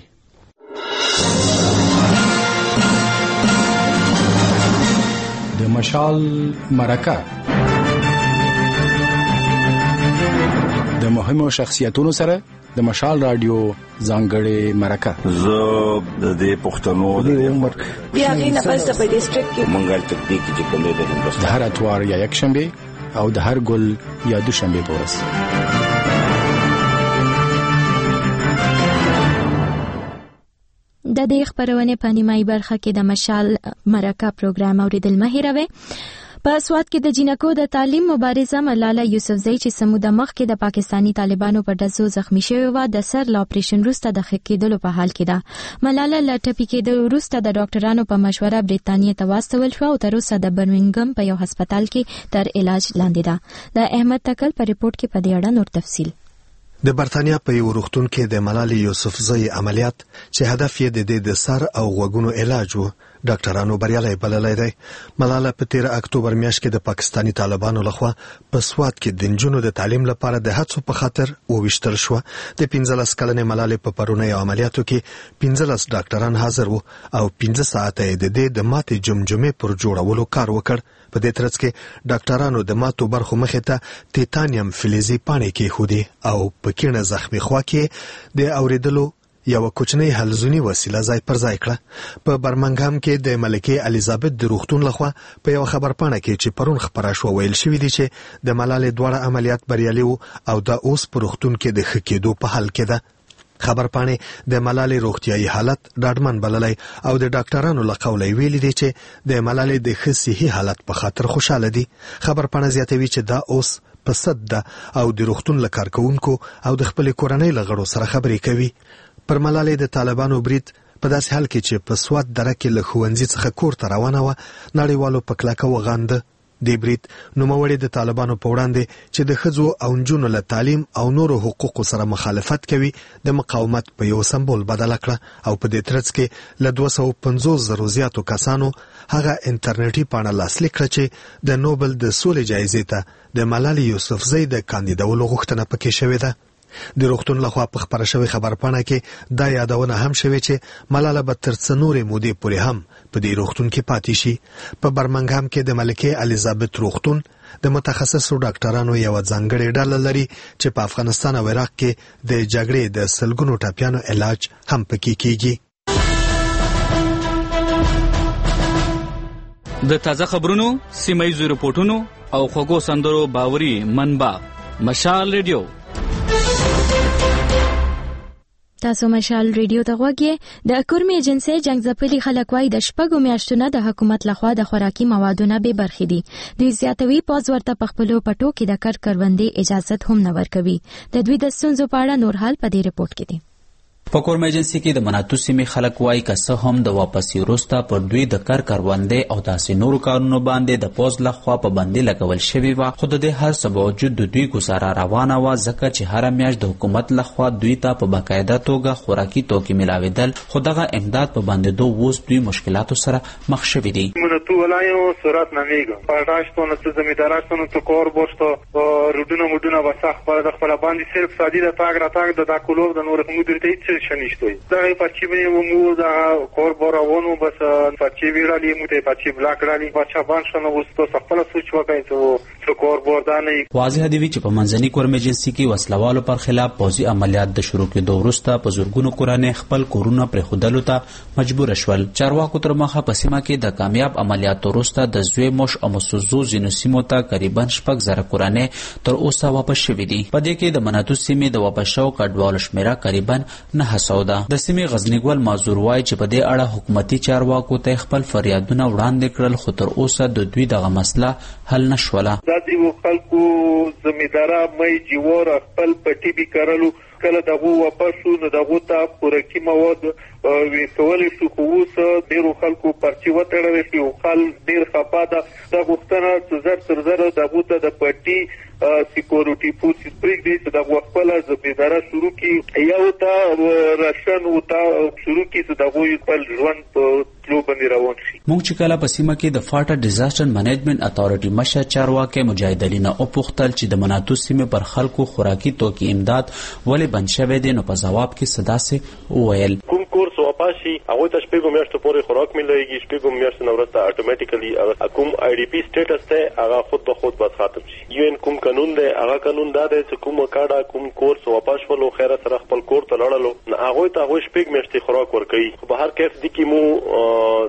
د مشال مرکه د مهمو شخصیتونو سره د مشال رادیو ځانګړې مرکه. زه د دې پښتنو د عمر بیا غینه پس په ډیسټریکټ کې منګل تکنیک چې کوم دی د هندوستان د هر اتوار یا یک شنبه او د هر ګل یا دوشنبه پورس. د دې خبرونه په نیمایي برخه کې د مشال مرکه پروګرام اوریدل مه هیروئ. په سوات کې د جینکو د تعلیم مبارزه ملاله یوسفزۍ چې سموده مخکې د پاکستانی طالبانو په ډزو زخمی شوې و د سر لا اپریشن وروسته د ښه کېدلو په حال کې ده. ملاله له ټپي کېدو وروسته د ډاکټرانو په مشوره بریتانیا ته واستول شوه او تر اوسه د برمنګم په یو هسپتال کې تر علاج لاندې ده. د احمد تکل په ریپورت کې په دې اړه نور تفصیل. د برتانیا په یو روغتون کې د ملالۍ یوسفزۍ عملیات چې هدف یې د دې د سر او غوږونو علاج و ډاکټرانو بریالي بللی دی. ملاله په تیر اکتوبر میاشت کې د پاکستانی طالبانو لخوا په سوات کې د نجونو د تعلیم لپاره د هڅو په خاطر وویشتل شو. د پنځلس کلنې ملالۍ په پرونی عملیاتو کې پنځلس ډاکټران حاضر وو او پنځه ساعته یې د دې د ماتې جمجمې پر جوړولو کار وکړ. په دې ترڅ کې ډاکټرانو د ماتو برخو مخې ته تیتانیم فلزي پاڼې کېښودې او په کیڼه زخمي خوا کې د اوریدلو یو کوچنی حلزونی وسیله ځای پر ځای کړه. په برمنګهم کې د ملکه الیزابت د روغتون لخوا په یو خبرپاڼه کې چې پرون خبره شو ویل شوی دی چې د ملالۍ دواړه عملیات بریالي وو او دا اوس په روغتون کې د ښه کېدو په حال کې ده. خبرپاڼې د ملالۍ روغتیايي حالت ډاډمن بللی او د ډاکټرانو له قوله ویلي دی چې د ملالۍ د ښه صحي حالت په خاطر خوشاله دي. خبرپاڼه زیاتوي چې دا اوس په صد ده او د روغتون له کارکوونکو او د خپلې کورنۍ له غړو سره خبرې کوي. پر ملالۍ د طالبانو برید په داسې حال کې چې په سوات دره کې له ښوونځي څخه کور ته روانه وه نړیوالو په کلکه وغانده. دې برید نوموړي د طالبانو په وړاندې چې د ښځو او نجونو له تعلیم او نورو حقوقو سره مخالفت کوي د مقاومت په یو سمبول بدله کړه او په دې ترڅ کې له دوه سوه پنځوس زرو زیاتو کسانو هغه انټرنیټي پاڼه لاسلیک کړه چې د نوبل د سولې جایزې ته د ملالۍ یوسفزۍ د کاندیدولو غوښتنه پکې شوې ده. د روغتون لخوا په خبره شوې خبرپاڼه کې دا یادونه هم شوې چې ملاله به تر څه نورې مودې پورې هم په دې روغتون کې پاتې شي. په برمنګهم کې د ملکه الیزابت روغتون د متخصصو ډاکټرانو یو ځانګړې ډله لري چې په افغانستان او عراق کې د جګړې د سلګونو ټپیانو علاج هم پکې کیږي. د تازه خبرونو، سیمایي رپورټونو او خوږو سندرو باوري منبع مشال ریډیو. تاسو مشال ریډیو ته غوږی. د کورمي ایجنسی جنگ ځپلي خلک وایي د شپږو میاشتو نه د حکومت لخوا د خوراکي موادونو بې برخې دي. دوی زیاتوي پوز ورته په خپلو پټو کې د کار کروندې اجازت هم نه ورکوي. د دوی د ستونزو په اړه نور حال په دې ریپورت کې دی. په کورمي ایجنسی کې د مناتو سیمې خلک وایي که څه هم د واپسي وروسته پر دوی د کار کروندې او داسې نورو کارونو باندې د پوز لخوا پابندي لګول شوې وه، خو د دې هر څه باوجود د دوی ګزاره روانه وه ځکه چې هره میاشت د حکومت لخوا دوی ته په باقاعده توګه خوراکي توکي میلاوېدل، خو دغه امداد په بندېدو اوس دوی مشکلاتو سره مخ شوي دي. مناتو ولایو سرعت نمیگم پرداشتون از زمیندارانتون تو کار باشت و رودونه مدونه وسخ پر خپل باندې صرف سادی د تاګ را تاګ د داکولو د نور مدیریت شنیشتوی دغه پچی بنی و مو دا کور بارونو بس پچی ویرالی مو ته پچی بلاک رالی بچا بانشنو وستو خپل سوچ وکای ته کاربردان. واضح دی چې په منځني کورم ایجنسی کې وسلوالو پر خلاف پوځي عملیات د شروع کېدو وروسته په زورګونو کورانې خپل کورونه پرې خودلو ته مجبور شول. چارواکو تر مخه په سیمه کې د کامیاب عملیاتو وروسته د زوی موش او مسوزو ځینو سیمو ته قریبا شپږ زره کورانې تر اوسه واپس شوې دي. په دې کې د مناتو سیمې د واپس شوو کډوالو شمیره قریبا نهه سوه ده. د سیمې غزنیګل معذور وایي چې په دې اړه حکومتي چارواکو ته خپل فریادونه وړاندې کړل خو تر اوسه د دوی دغه مسله حل نشوله. دا د خلکو زمیندارا مې جوار خپل پټي به کړلو کله دغه واپس شو نو دغه ته خوراکي مواد ویسولې شو خو اوس ډېرو خلکو پرچی وتړل شي او خل ډېر خپه ده. دا غوښتنه چې زر تر زر دغه ته د پټي سکیورټي فوډ سپریک دی چې دغه خپل زمیندارا شروع کی یو ته راشن او ته شروع کی چې دغه خپل ژوند په تلو باندې روان شي. موږ چې کله په سیمه کې د فاټا ډیزاستر منیجمنت اتھارټي مشر چارواکي مجاهد علي نه او پوښتل چې د مناتو سیمې پر خلکو خوراکي توکي امداد ولې بند شوی دی نو په ځواب کې صداسې وویل کوم کورس واپاسي هغه ته شپږو میاشتو پورې خوراک ملایږي. شپږو میاشتو نه وروسته اتوماتیکلی کوم آی ډي پی سټیټس ته هغه خود به خود بس ختم شي. یو ان کوم قانون دی هغه قانون دا دی چې کوم کاډه کوم کورس واپس ولو خیره سره خپل کور ته لاړلو نه هغه ته هغه شپږ میاشتې خوراک ورکوي. خو په هر کیس دي کې مو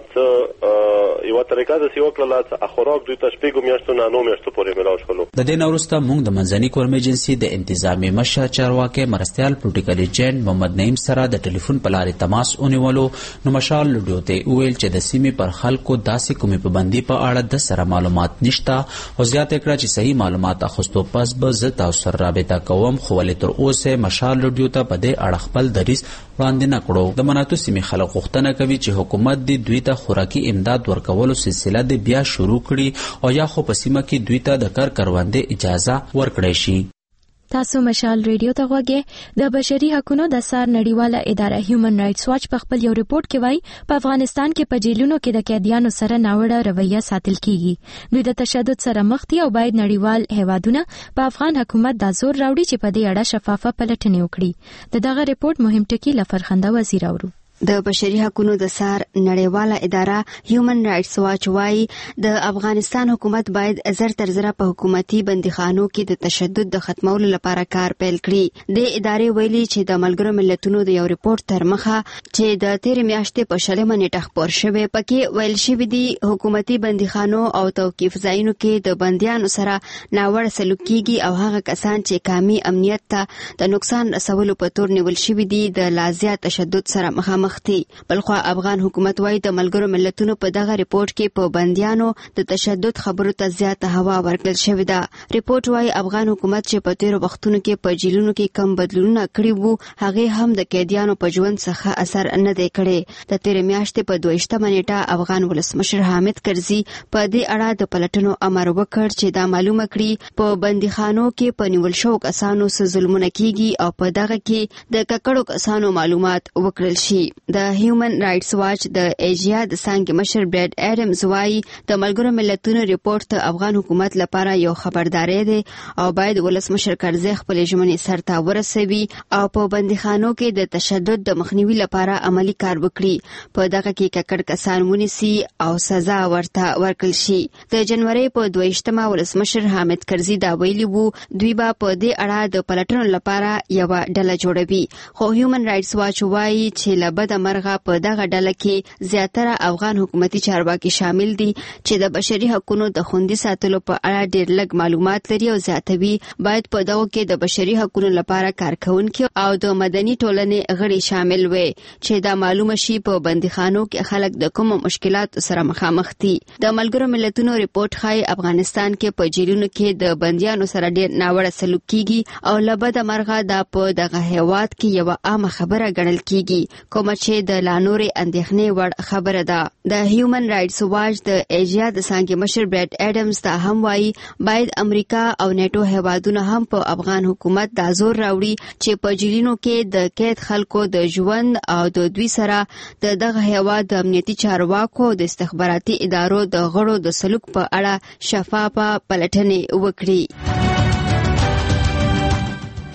څه یو طریقه د سیو کله لا خوراک دوی ته شپږو میاشتو نه نو میاشتو پورې ملاو شولو. د دې نورسته موږ د منځني کورم ایجنسی د انتظامی مشر چارواکي مرستيال پروتوکول ایجنټ محمد نعیم سره د ټلیفون په لارې تماس ونیولو نو مشال لډوته ویل چې د سیمې پر خلکو داسې کومې پابندي په اړه د سره معلومات نشته او زیات کړه چې صحیح معلومات اخستو پس به زه تاسو سره رابطه کوم خو ولې تر اوسه مشال لډوته په دې اړه خپل دریس وړاندې نه کړو. د مناتو سیمې خلک غوښتنه کوي چې حکومت دې دوی ته خوراکي امداد ورکولو سلسله د بیا شروع کړي او یا خو په سیمه کې دوی ته د کار کروندې اجازه ورکړي شي. تاسو مشال ریډیو ته غوږی. د بشري حقوقو د سار نړیواله اداره هیومن رائټس واچ په خپل یو ریپورت کې وایي په افغانستان کې په جیلونو کې د قیدیانو سره ناوړه رویه ساتل کیږي. دوی د تشدد سره مخ دي او باید نړیوال هیوادونه په افغان حکومت دا زور راوړي چې په دې اړه شفافه پلټنې وکړي. د دغه ریپورت مهم ټکی لفرخنده وزیر اورو. د بشري حقوقو د سار نړیواله اداره هیومن رائټس واچ وايي د افغانستان حکومت باید زر تر زر په حکومتي بندیخانو کې د تشدد د ختمولو لپاره کار پیل کړي. د ادارې ویلي چې د ملګرو ملتونو د یو ریپورت تر مخه چې د تیر میاشتې په شلمه نیټه خپور شوی پکې ویل شوی دی حکومتي بندیخانو او توقیف ځایونو کې د بندیانو سره ناوړه سلوک کیږي او هغه کسان چې کامي امنیت ته د نقصان رسولو په تور نیول شوی دي د لازیا تشدد سره مخامخ مختی. بلخوا افغان حکومت وايي د ملګرو ملتونو په دغه ریپورت کې په بندیانو د تشدد خبرو ته زیاته هوا ورکړل شوې ده. ریپورت وايي افغان حکومت چې په تیر وختونو کې په جیلونو کې کم بدلونونه کړي وو هغه هم د قیدیانو په ژوند څخه اثر نه دی کړی. د تیر میاشتې په دویشتمه نیټه افغان ولسمشر حامد کرزي په دې اړه د پلټنو امر وکړ چې دا معلومه کړي په بندیخانو کې په نیول شوو کسانو څه ظلمونه کیږي او په دغه کې د ککړو کسانو معلومات وکړل شي. د هیومن رائټس واچ د ایشیا د څنګه مشر براد اډمز وايي د ملګرو ملتونو ریپورت ته افغان حکومت لپاره یو خبرداري دی او باید ولسمشر کرزي خپل ژمنې سرته ورسوي او په بندیخانو کې د تشدد د مخنیوي لپاره عملی کار وکړي. په دغه کې ککړ کسان ونیسي او سزا ورته ورکړل شي. د جنوري په دویشتمه ولسمشر حامد کرزي دا ویلي وو دوی به په دې اړه د پلټنو لپاره یو ډله جوړوي. خو هیومن رائټس واچ وايي چې لبد مرغه په دغه ډله کې زیاتره افغان حکومتي چارواکي شامل دي چې د بشري حقوقو د خوندي ساتلو په اړه ډېر لږ معلومات لري او زیاتوي باید په دغه کې د بشري حقوقو لپاره کارکونکي او د مدني ټولنې غړي شامل وي چې دا معلومه شي په بندیخانو کې خلک د کوم مشکلات سره مخامخ دي. د ملګرو ملتونو ریپورت ښایي افغانستان کې په جیلونو کې د بندیانو سره ډېر ناوړه سلوک کیږي او لبد مرغه دا په دغه هیواد کې یو عامه خبره ګڼل کیږي کوم چې د لانوري اندېښنې وړ خبره ده. د هیومن رائټس واچ د ایشیا د څنګه مشر براد اډمز ته هم وايي باید امریکا او نیټو هیوادونه هم په افغان حکومت دا زور راوړي چې په جیلونو کې د قید خلکو د ژوند او د دوی سره د دغه هیواد د امنیتي چارواکو د استخباراتي ادارو د غړو د سلوک په اړه شفافه پلټنې وکړي.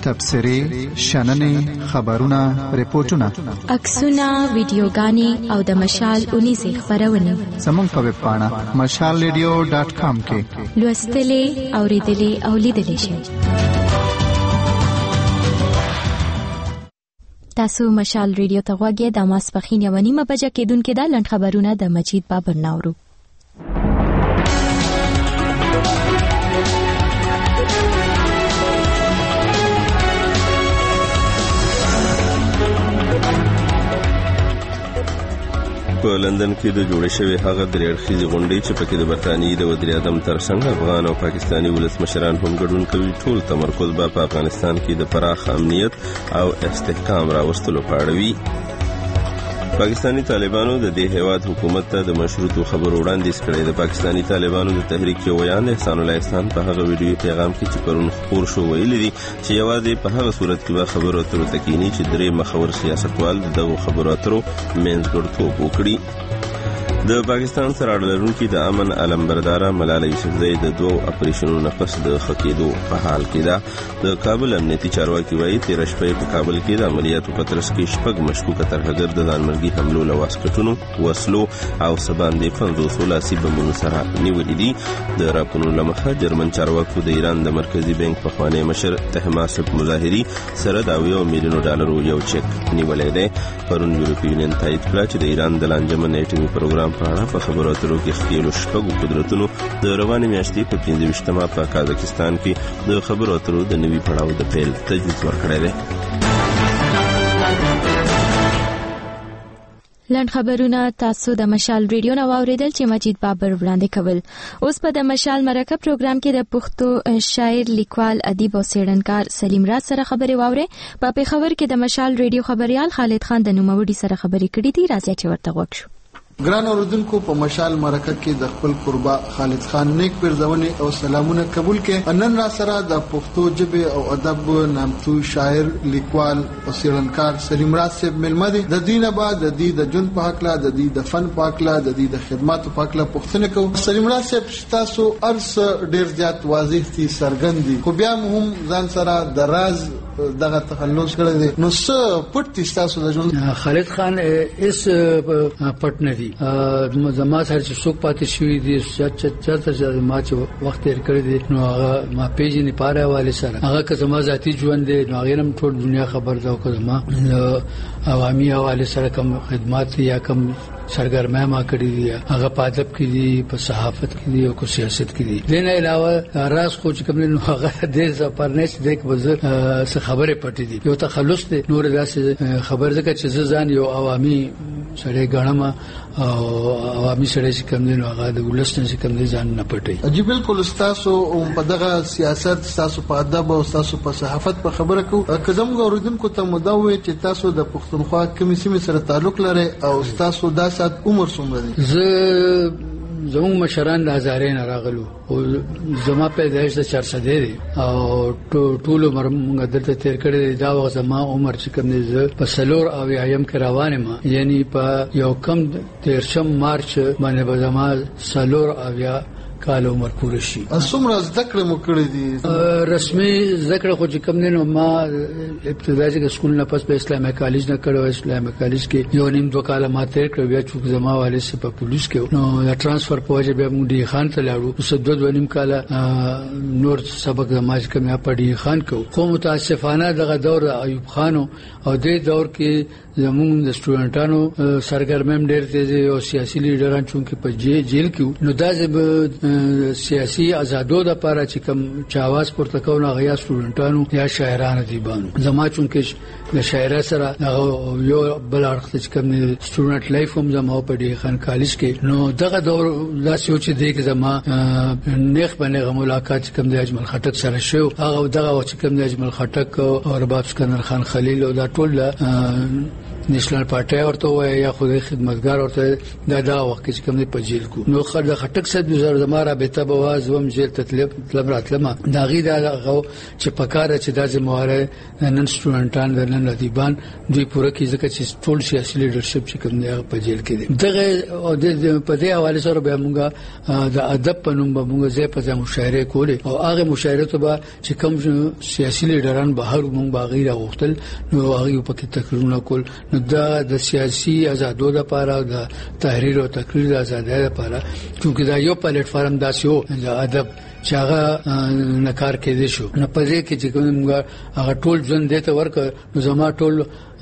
تبصرې شننې خبرونه ریپورتونه عکسونه ویډیوګانې او د مشال اونیزې خبرونه زموږ په ویب پاڼه مشال ریډیو ډاټ کام کې لوستلې اوریدلې او لیدلې شئ. تاسو مشال ریډیو ته غوږی د ماسپخین یو نیمه بجه کېدونکې د لنډ خبرونه د مجید بابر ناورو. په لندن کې د جوړې شوی هغه درې اړخیزې غونډې چې پکې د برتانیې د وزیر اعظم ترڅنګ افغان او پاکستاني ولسمشران هم ګډون کوي، ټول تمرکز به په افغانستان کې د پراخ امنیت او استحکام راوستلو په اړه وي. پاکستانی طالبانو د دې هیواد حکومت ته د مشروطو خبرو وړاندیز کړی. د پاکستانی طالبانو د تحریک یو ویان احسان الله احسان په هغه ویډیو پیغام کې چې پرون خپور شو ویلي دي چې یوازې په هغه صورت کې به خبرو اترو تکینی چې درې مخور سیاستوال دغه خبرو اترو منځګړیتوب وکړي. د پاکستان سره اړه لرونکي د امن علمبرداره ملاله یوسفزۍ د دوو اپریشنونو پس د خکېدو په حال کې ده. د کابل امنیتي چارواکي وایي تېره شپه په کابل کې د عملیاتو په ترڅ کې شپږ مشکوکه ترهګر د ځانمرګي حملو له واسکټونو، وسلو او څه باندې پنځوسو لاسي بمونو سره نیولي دي. د راپورونو له مخه جرمن چارواکو د ایران د مرکزي بانک پخوانی مشر طهماسب مظاهري سره د اویو میلیونو ډالرو یو چک نیولی دی. پرون یورپي یونین تایید کړه چې د ایران د لانجمن اټومي پروګرام په اړه په خبرو اترو کې ښکېلو شپږو قدرتونو د روانې میاشتې په پنځه ویشتمه په قازقستان کې د خبرو اترو د نوي پړاو د پیل تجویز ورکړی دی. لنډ خبرونه تاسو د مشال ریډیو نو اوریدل چې مجید بابر وړاندې کول. اوس په د مشال مرکه پروګرام کې د پښتو شاعر، لیکوال، ادیب او څېړنکار سلیم راز سره خبرې واوري. په پیښور کې د مشال ریډیو خبريال خالد خان د نوموړي سره خبرې کړې دي. راځي چې ورته وګورو. ګران اوردونکو، په مشال مرکه کې د خپل قربا خالد خان نیک پرځونې او سلامونه قبول کړي. نن را سره د پښتو ژبه او ادب نامتو شاعر، لیکوال او څېړنکار سلیم راز صاحب ملمه دي. د دینه بعد د دې د جون په حق لا د دې د فن په حق لا د دې د خدماتو په حق لا پښتنه کو. سلیم راز صاحب تاسو ارس ډیر زیات واضح دي، څرګند دي، خو بیا هم ځان سره د راز دغه تخلص کړی دی. نو څه پټ تاسو د جون خالد خان اس پټ نه دي. زما سره چې څوک پاتې شوی دي چې چاته چې ما چې وخت تیر کړی دی نو هغه ما پیژنې پاره والے سره هغه که زما ذاتی ژوند دی نو هغه هم ټول دنیا خبر ده او که زما عوامي حواله سره کوم خدمات یا کوم سرګرمه ما کړی دي هغه په ادب کې دي، په صحافت کې دي او په سیاست کې دي. دین علاوه راز خو چې کوم نو هغه د زپرنس د یک وزر څه خبره پټې دي. یو تخلص دی نور داسې خبر ځکه چې ځان یو عوامي سره غړم او عوامي سره چې کوم نو هغه د ولستان چې کوم ځان نه پټي. اجي بالکل تاسو په دغه سیاست، تاسو په ادب او تاسو په صحافت په خبره کو که زموږ اوریدونکو ته مدوي چې تاسو د پښتونخوا کومې سیمې سره تعلق لري او تاسو دا سات عمر څومره دي؟ زه زموږ مشران د هزارې نه راغلو او زما پیدایش د چار سده دي او ټول عمر موږ دلته تیر کړی. دا وخت زما عمر چې کوم دی زه په سلور او ایم کې روانه ما یعنی په یو کم تیرشم مارچ باندې به زما سلور او یا کال عمر پوره شي. څومره ذکر مو کړی دي؟ رسمي ذکر خو چې کوم دی نو ما ابتدایي کې سکول نه پس په اسلامي کالج نه کړو. اسلامي کالج کې یو نیم دوه کال ما تیر کړو. بیا چې زما والي سره په پولیس کې نو د ترانسفر په وجه بیا موږ دی خان ته لاړو. اوس دوه دوه نیم کال نور سبق زما چې کوم په دی خان کو. خو متاسفانه دغه دور ایوب خان او د دور کې زموږ د سټوډنټانو سرګرمم ډېر تیز او سیاسي لیډران چې په جیل کې نو دا سیاسي آزادو د لپاره چې کوم چاواز پورته کوي غیا سټوډنټانو یا شاعرانو دی باندې زما چونکه د شاعر سره یو بل اړخ چې کوم سټوډنټ لایف هم زما په دی خان کالج کې نو دغه دور دا سوچ دی چې زما نیخ باندې ملاقات کوم د اجمل خټک سره شو. هغه دغه چې کوم د اجمل خټک او رباب اسکندر خان خلیل او دا ټول نېشنل پارټي ورته وای یا خو خدمتګار ورته دا دا وخت چې کوم په جیل کو نو خړه خټک صد وزار زماره به ته بواز وم جیل تطلب طلب راتلمه دا غي دا چې پکاره چې دا زمواره نن سټوډنټان نن ادیبان دوی پوره کې ځکه چې ټول سیاسي لیډرشپ چې کوم دی په جیل کې دي دغه په دې حواله سره به موږ د ادب په نوم به موږ زه په مشاعره کولې او هغه مشاعره ته به چې کوم سیاسي لیډران بهر موږ باغی راغختل نو هغه په کې تقریرونه کول نو دا د سیاسي آزادو لپاره د تحریر او تقریر د آزادۍ لپاره چې دا یو پلیټ فارم داسې و د ادب چې هغه نکار کېدې شو نو په دې کې چې کوم هغه ټول ژوند دې ته ورک نو زما ټول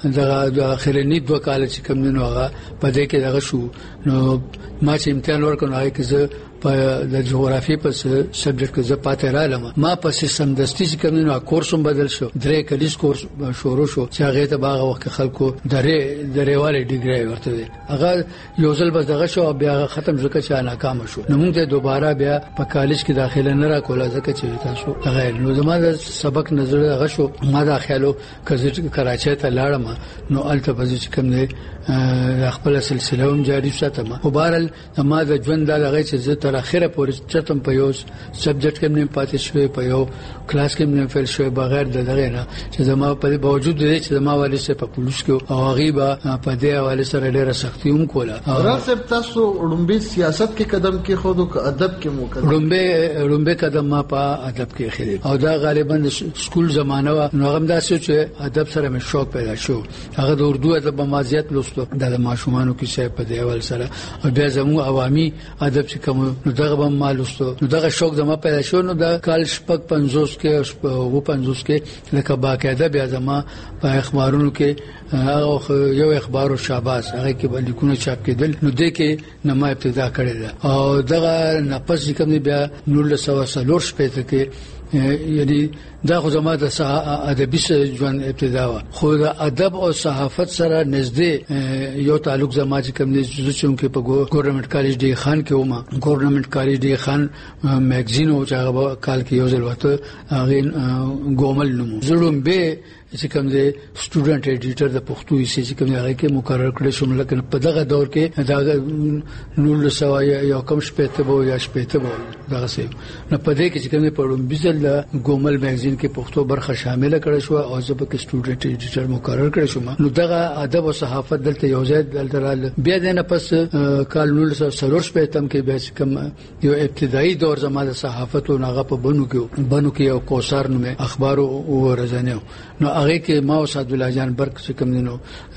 د اخرنی دوه کال چې کوم نو هغه په دې کې دغه شو نو ما چې امتحان ورکړم هغه کې زه په د جغرافي په سبجیکټ کې زه پاتې رالم ما په سیستم دستی چې کوم نو کورسوم بدل شو درې کلیس کورس شروع شو چې هغه ته باغ وخت خلکو درې درېواله ډیګري ورته هغه یو ځل بس دغه شو بیا ختم ځکه چې ناکام شو نو موږ ته دوباره بیا په کالج کې داخله نه را کوله ځکه چې تاسو غیر نو زموږ سبق نظر هغه شو ما داخلو کراچۍ ته لاړم نو الته په چې کوم نه خپل سلسله هم جاری ساتم او بهرل ما د ژوند دغه چې زه تر اخره پورې چتم په یو سبجیکټ کې نه پاتې شوی په یو کلاس کې نه فیل شوی بغیر دغه نه چې زما په باوجود دې چې زما والي سره په پولیس کې او غیبه په دې حواله سره ډېر سختي هم کوله راځم تاسو رومبي سیاست کې قدم کې خود او ادب کې مو قدم رومبي رومبي قدم ما په ادب کې خېل او دا غالبا سکول زمانه و نو هم دا چې ادب سره مې شوق پیدا شو هغه د اردو ادب مازیت لوستو د ماشومانو کې شی په دی ول سره او بیا زمو عوامي ادب چې کوم نو دغه به مالوستو نو دغه شوق زما پیدا شو نو د کال شپږ پنځوس کې او پنځوس کې لکه باقاعده بیا زما په اخبارونو کې یو اخبار او شاباس هغه کې بل لیکونه چاپ کېدل نو د کې نما ابتدا کړل او دغه نفس کوم بیا نور سوا سلور شپې ته کې یعنی دا خو زما د ادبي ژوند ابتدا و خو د ادب او صحافت سره نږدې یو تعلق زما چې کوم دي چې په ګورنمنت کالج دی خان کې ومه ګورنمنت کالج دی خان میگزین او هغه کال کې یو ځل وته هغه ګومل نوم زړوم به چې کوم دي سټوډنټ ایډیټر د پښتو یې چې کوم هغه کې مقرر کړی شوم لکه په دغه دور کې دا نور سوا یو کم شپته بو یا شپته بو دغه څه نه په دې کې چې کوم په ډوم بيزل ګومل میگزین کې پښتو برخه شامل کړی شو او زه په سټوډنټ ایډیټر مقرر کړی شوم نو دغه ادب او صحافت دلته یو ځای دلته بیا دنه پس کال نور سلور شپته کې به کوم یو ابتدایي دور زماده صحافت او هغه په بنو کې بنو کې یو کوثر نومه اخبار او رزانه نو هغه کې ما او سعد الله جان برک چې کوم دینو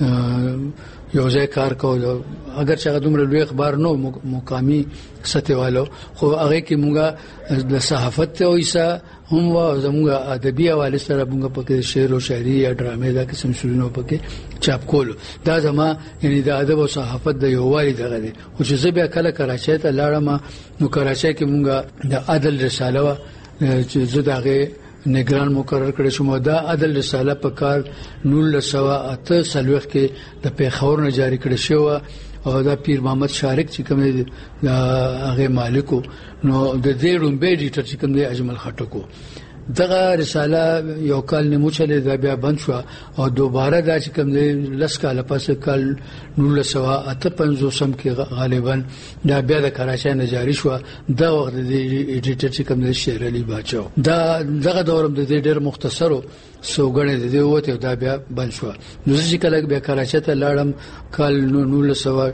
یو ځای کار کول اگر چې دومره لوی اخبار نو مقامی سطح والو خو هغه کې موږ د صحافت او ایسا هم و زموږ ادبي حواله سره موږ پکې شعر او شاعري یا ډرامې دا قسم شروع پکې چاپ کول دا زما یعنی د ادب او صحافت د یو والي دغه دي او چې زه بیا کله کراچۍ ته لاړم نو کراچۍ کې موږ د عدل رساله و چې زه دغه نگران مقرر کړی شوم دا عدل رساله په کال نول سوا اته سلوخ کې د پیښور نه جاری کړی شو او دا پیر محمد شارک چې کوم دی هغه مالکو نو د دې رومبه ایډیټر چې کوم دی اجمل خټکو دغه رساله یو کال نیمو چلے دا بیا بند شو او دوباره دا چې کوم دی لس کال پس کال نول سوا اته پنځوسم کې غالبا دا بیا د کراچۍ نه جاری شو دا وخت د ایډیټر چې کوم دی شیر علي باچو دا دغه دورم د ډېر مختصرو سوګړې د دې وته دا بیا بند شو نو چې کله بیا کراچۍ ته لاړم کال نول سوا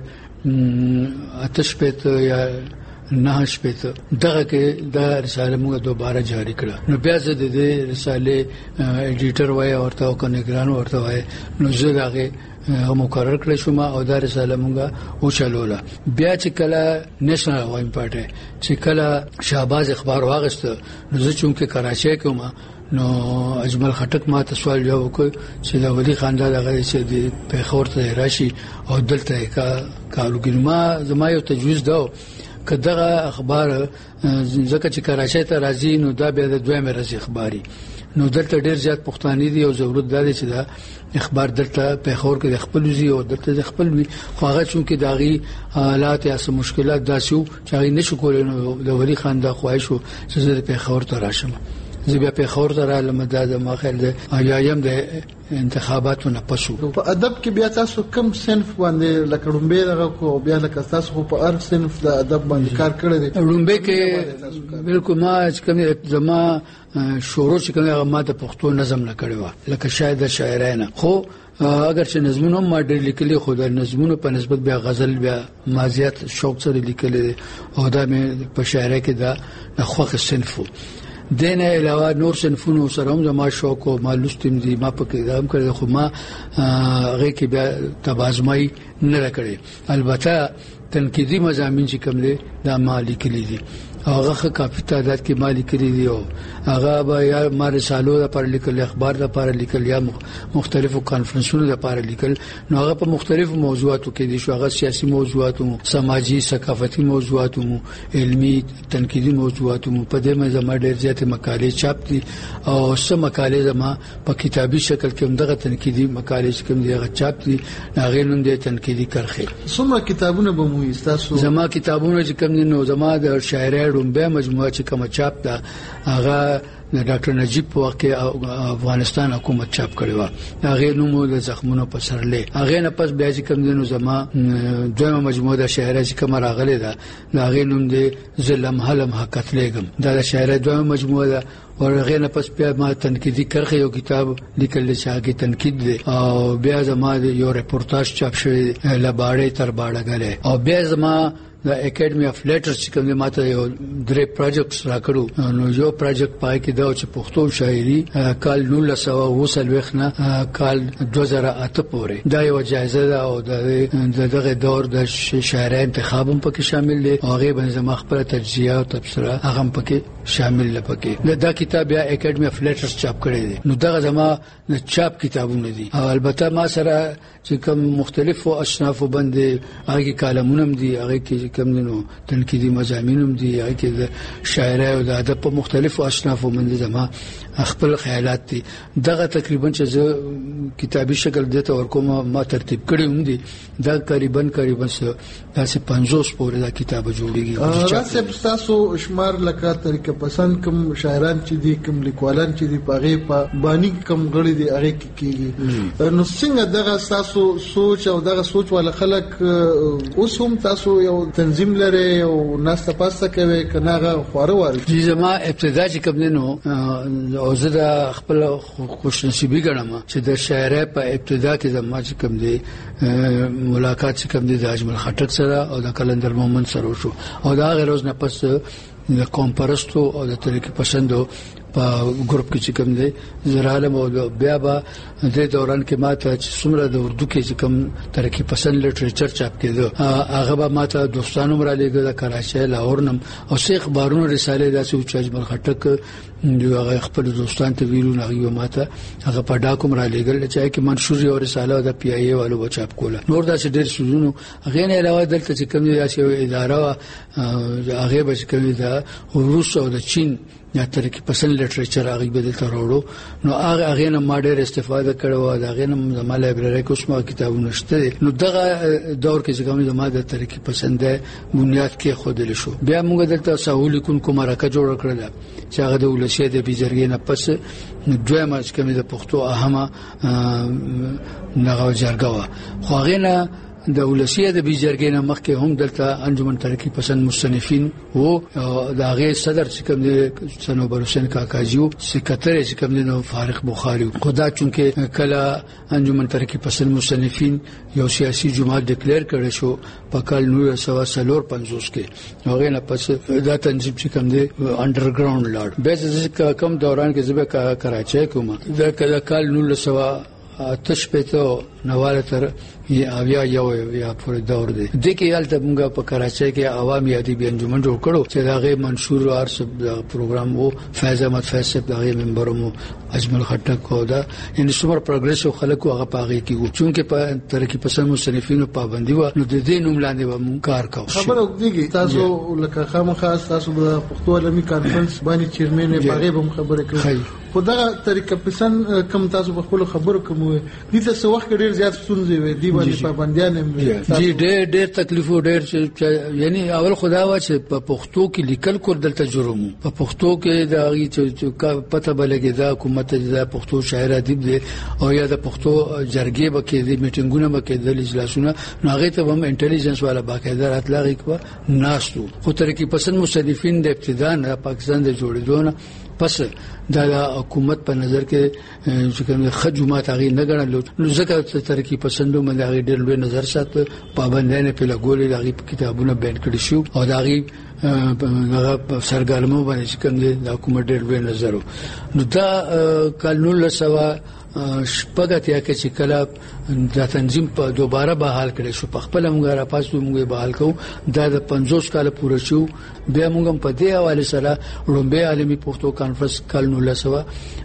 اتش پته یا نه شپته دغه کې دا رساله موږ دوباره جاری کړه نو بیا زه د دې رساله ایډیټر وای ورته او کنيګران ورته وای نو زه دغه مقرر کړی شوم او دا رساله موږ او چلوله بیا چې کله نېشنل وایم پارټي چې کله شهباز اخبار واغست نو زه چونکه کراچۍ کوم نو اجمل خټک ما ته سوال جواب وکړ چې دا ولی خان دا دغه چې د پیښور ته راشي او دلته کا کارګر ما زما یو تجویز دا کداغه اخبار ځکه چې کراچۍ ته راځي نو دا به د دویمه ورځې اخباري نو دلته ډیر زیات پښتاني دي او ضرورت ده چې دا اخبار دلته په خور کې خپل وزي او دلته خپل وي خو هغه چې داغي حالات یا سم مشکلات داسیو چې هغه نشو کولای نو د ولی خان دا خواهش وو چې زه په خور ته راشم زه بیا په خور سره لمداد ما خل ده ايام ده انتخاباتو نه پسو. په ادب کې بیا تاسو کم صنف باندې لکه رومبه دغه کو بیا لکه تاسو په هر صنف د ادب باندې کار کړی دی؟ رومبه کې بالکل ما چې کوم زما شروع چې کوم ما د پښتو نظم نه کړی و لکه شاید شاعرانه خو اگر چې نظمونه ما ډېر لیکلي خو د نظمونو په نسبت بیا غزل بیا مازیات شوق سره لیکلي او دا مې په شاعرۍ کې دا خوښ صنف دینه علاوه نور صنفونو سره هم زما شوق او ما لستم دي ما په کې هم کړی خو ما هغه کې بیا تبازمای نه کړی. البته تنقیدی مضامین چې کوم دي دا ما لیکلي دي هغه کافي تعداد کې مالی کړی دی او هغه به یا ما رسالو لپاره لیکل اخبار لپاره لیکل یا مختلفو کانفرنسونو لپاره لیکل نو هغه په مختلفو موضوعاتو کې دي شو هغه سیاسي موضوعاتو سماجی ثقافتي موضوعاتو علمی تنقیدی موضوعاتو په دې مې زما ډېر زیات مقالې چاپ دي او سم مقالې زما په کتابي شکل کې هم دغه تنقیدی مقالې چې کوم دي هغه چاپ دي هغه نوم دي تنقیدی کرخه. څومره کتابونه به مو تاسو؟ زما کتابونه چې کوم دي نو زما د شاعرۍ رومبه مجموعه چې کوم چاپ ده هغه د ډاکټر نجیب په وخت کې افغانستان حکومت چاپ کړی و هغه نوم د زخمونو په سرلې هغه نه پس بیا چې کوم دینو زما دویمه مجموعه د شاعرۍ چې کوم راغلی ده هغه نوم د ظلم حلم حقت لګم دا د شاعرۍ دویمه مجموعه ده او هغه نه پس بیا ما تنقیدی کرخه یو کتاب لیکل چې هغه تنقید دی او بیا زما یو ریپورتاج چاپ شوی لباړې تر باړګره او بیا زما د اکیډمي اف لیټرز چې کوم ماته یو درې پروجیکټس راکړو نو یو پروجیکټ پای کې دا چې پښتو شاعري کال نولس سوه اوه څلوېښت نه کال دوه زره اته پورې دا یو جایزه ده او د دغه دور د شاعرۍ انتخاب هم پکې شامل دي او هغه باندې زما خپل تجزیه او تبصره هغه هم پکې شامل ده پکې دا کتاب یا اکیډمي اف لیټرز چاپ کړی دی نو دغه زما چاپ کتابونه دي او البته ما سره چې کوم مختلفو اصناف باندې هغه کالمونه هم دي هغه کې کوم نو تنقیدی مضامین هم دي هغه کې د شاعرۍ او د ادب په مختلفو اصنافو باندې زما خپل خیالات دي دغه تقریبا چې زه کتابي شکل دته ورکوم ما ترتیب کړی هم دي دا تقریبا تقریبا تاسو پنځوس پورې دا کتاب جوړیږي. راځي تاسو شمار لکه طریقه پسند کوم شاعران چې دي کوم لیکوالان چې دي پاغه په بانی کوم غړي دي هغه کېږي نو څنګه دغه تاسو سوچ او دغه سوچ ول خلک اوس هم تاسو یو تنظیم لري او ناس تاسو کوي کناغه خواره واري چې زما ابتدا چې کوم نو او زه د خپل خوشنصیبي ګڼم چې د شاعرۍ په ابتدا کې زما چې کوم دی ملاقات چې کوم دی د اجمل خټک سره او د کلندر مومن سره شو او دا غیر روز نه پس د قوم پرستو او د طریقې پسندو په ګروپ کې چې کوم دی زرالم او بیا به د دوران کې ماته چې څومره د اردو کې چې کوم طریقې پسند لټریچر چاپ کېدو هغه به ماته دوستانو مرا لګل د کراچۍ لاهور نم او شیخ بارون رساله داسې چې اجمل خټک جو هغه خپل دوستان ته ویلو نه یو ماته هغه په ډاکوم را لګل چې کې منشور یو رساله د پی ای ای والو بچاپ کوله نور داسې ډېر سوزونو هغه نه علاوه دلته چې کوم داسې اداره هغه به چې کوم د روس او د چین یا طریقې پسند لټریچر هغه به دلته راوړو نو هغه هغه نه ما ډېر استفاده کړو دا هغه نه زما لایبرری کې اوس ما کتابونه شته نو دغه دور کې چې کوم زما د طریقې پسند بنیاد کې خوده شو بیا موږ دلته سهول کون کومارکه جوړ کړل چې هغه د ولسی د بیجرګې نه پس دویمه چې کوم د پښتو اهمه نغو جرګه خو هغه نه د ولسیه د بیجرګې نه مخکې هم دلته انجمن ترقی پسند مصنفین وو د هغه صدر چې کوم دی صنوبر حسین کاکاجیو سکرټری چې کوم دی نو فارق بخاری خدا چونکه کله انجمن ترقی پسند مصنفین یو سیاسي جماعت ډیکلیئر کړی شو په کال نولس سوه څلور پنځوس کې هغه نه پس دا تنظیم چې کوم دی انډرګراوند لاړ به چې کوم دوران کې زبې کراچۍ کومه دا کله کال نولس سوه آتش پېته نواله تر یا یو یا پر دور دی د کې حالت موږ په کراچۍ کې عوامي ادبي انجمن جوړ کړو چې داغه منشور او ارسب پروګرام وو فیض احمد فیض صاحب داغه ممبر مو اجمل خټک او دا ان څومره پروګرس او خلکو هغه پاغي کیږي چونکه په ترقی پسند مصنفینو پابندي و نو د دې نوم لاندې و مون کار کوو خبره وکړي تاسو لکه خامخاس تاسو د پښتو علمي کانفرنس باندې چیرمن باغې به خبره کوي خو دا طریقه پسند کم تاسو په خپل خبرو کوم دي ته څو وخت ډېر ډېر زیات ستونزې وي دی باندې پابندیان هم جی ډېر ډېر تکلیف او ډېر یعنی اول خدا وا چې په پښتو کې لیکل کول دلته جرم په پښتو کې دا چې پته بلګي دا حکومت دا پښتو شاعر ادیب دی او یا د پښتو جرګې به کې د میټینګونو به کې د اجلاسونو نو هغه ته هم انټيليجنس والا باقاعده راتلغي کو ناشتو خو ترقی پسند مصنفین د ابتدا نه پاکستان د جوړېدو پس دا حکومت په نظر کې چې کوم خدمات هغه نه غړل نو ځکه ترقی پسندو باندې هغه ډېر لوی نظر سات پابندانه په لګولې هغه کتابونه بین کړی شو او دا هغه هغه سرګرمو باندې کوم د حکومت ډېر لوی نظر نو دا قانون له سوا شپږ اتیا کې چې کله د تنظیم په دوباره بحال کړي شو په خپل موږ را پاسو موږ بحال کوو دا د پنځوس کال پوره شو بیا موږ په دې حواله سره رومبه عالمي پښتو کانفرنس کال نو لسوا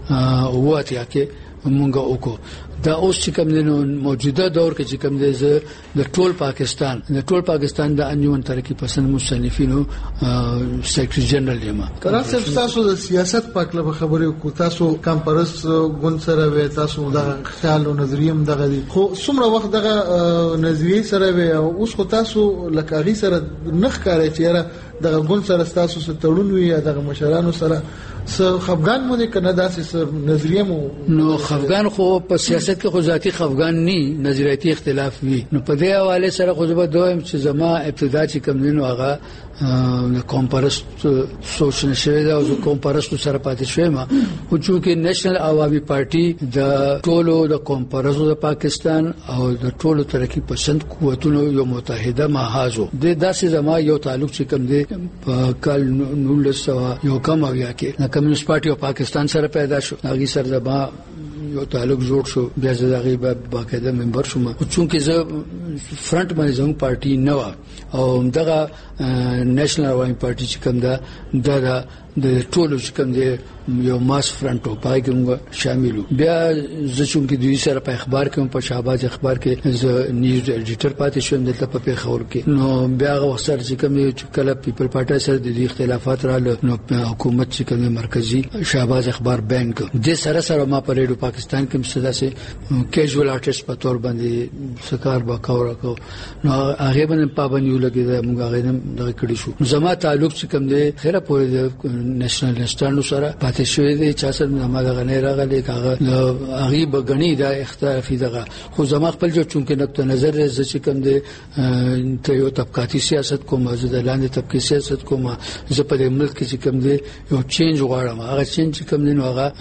او اتیا کې موږ وکړو دا اوس چې کوم د موجوده دور کې چې کوم د ټول پاکستان د ټول پاکستان د انجمن ترقی پسند مصنفینو سیکریټری جنرال یم کله چې تاسو د سیاست په اړه خبرې کو تاسو کمپرس ګون سره وې تاسو د خیال او نظریه دغه دي خو څومره وخت دغه نظریه سره وې اوس خو تاسو لکاري سره نخ کاری چې دغه ګون سره تاسو سره تړون وي دغه مشرانو سره سو خفغان مو دې کنه داسې نظریه مو نو خفغان خو په سیاست کې خو ذاتی خفغان ني نظریاتي اختلاف وي نو په دې حواله سره خو زه دویم چې زما ابتدا چې کوم دینو هغه د کومپرست سوچ نشوي دا او کومپرست سره پاتې شوی ما او چې نېشنل عوامي پارټي د ټولو د کومپرستو د پاکستان او د ټولو ترقی پسند قوتونو یو متحده محاذو د داسې زما یو تعلق چې کوم دی په کال نولسو یو کم اویا کې کمیونست پارټي او پاکستان سره پیدا شو هغه سره زما یو تعلق جوړ شو بیا زه دغه به باقاعده ممبر شوم او چونکه زه فرنٹ باندې زموږ پارټي نه و او دغه نېشنل عوامي پارټي چې کوم دا د د ټولو چې کوم دی یو ماس فرنٹ او پای کوم شامل بیا زه چې د دوی سره په اخبار کې په شهباز اخبار کې زه نیوز ایډیټر پاتې شوم دلته په پیښور کې نو بیا هغه سره چې کوم چې کله پیپل پارټي سره د اختلافات رااله نو حکومت چې کوم مرکزی شهباز اخبار بین کړ د سره سره ما په ریډیو پاکستان کې مستدا سي کیژوال آرټیست په تور باندې سکار وکاو راکو نو هغه باندې پابندي لګیدا موږ هغه نه دغه کړی شو زما تعلق چې کوم دی خیره پورې نېشنل انسټانو سره پاتې شوی دی چې اصل نه ما دغه نه راغلی کاغه هغه بغنی دا اختلافي دغه خو زما خپل جو چونکه نقطه نظر ز چې کوم دی ته یو طبقاتي سیاست کوم زه د لاندې طبقي سیاست کوم زه په ملک کې چې کوم دی یو چینج غواړم هغه چینج چې کوم دی نو هغه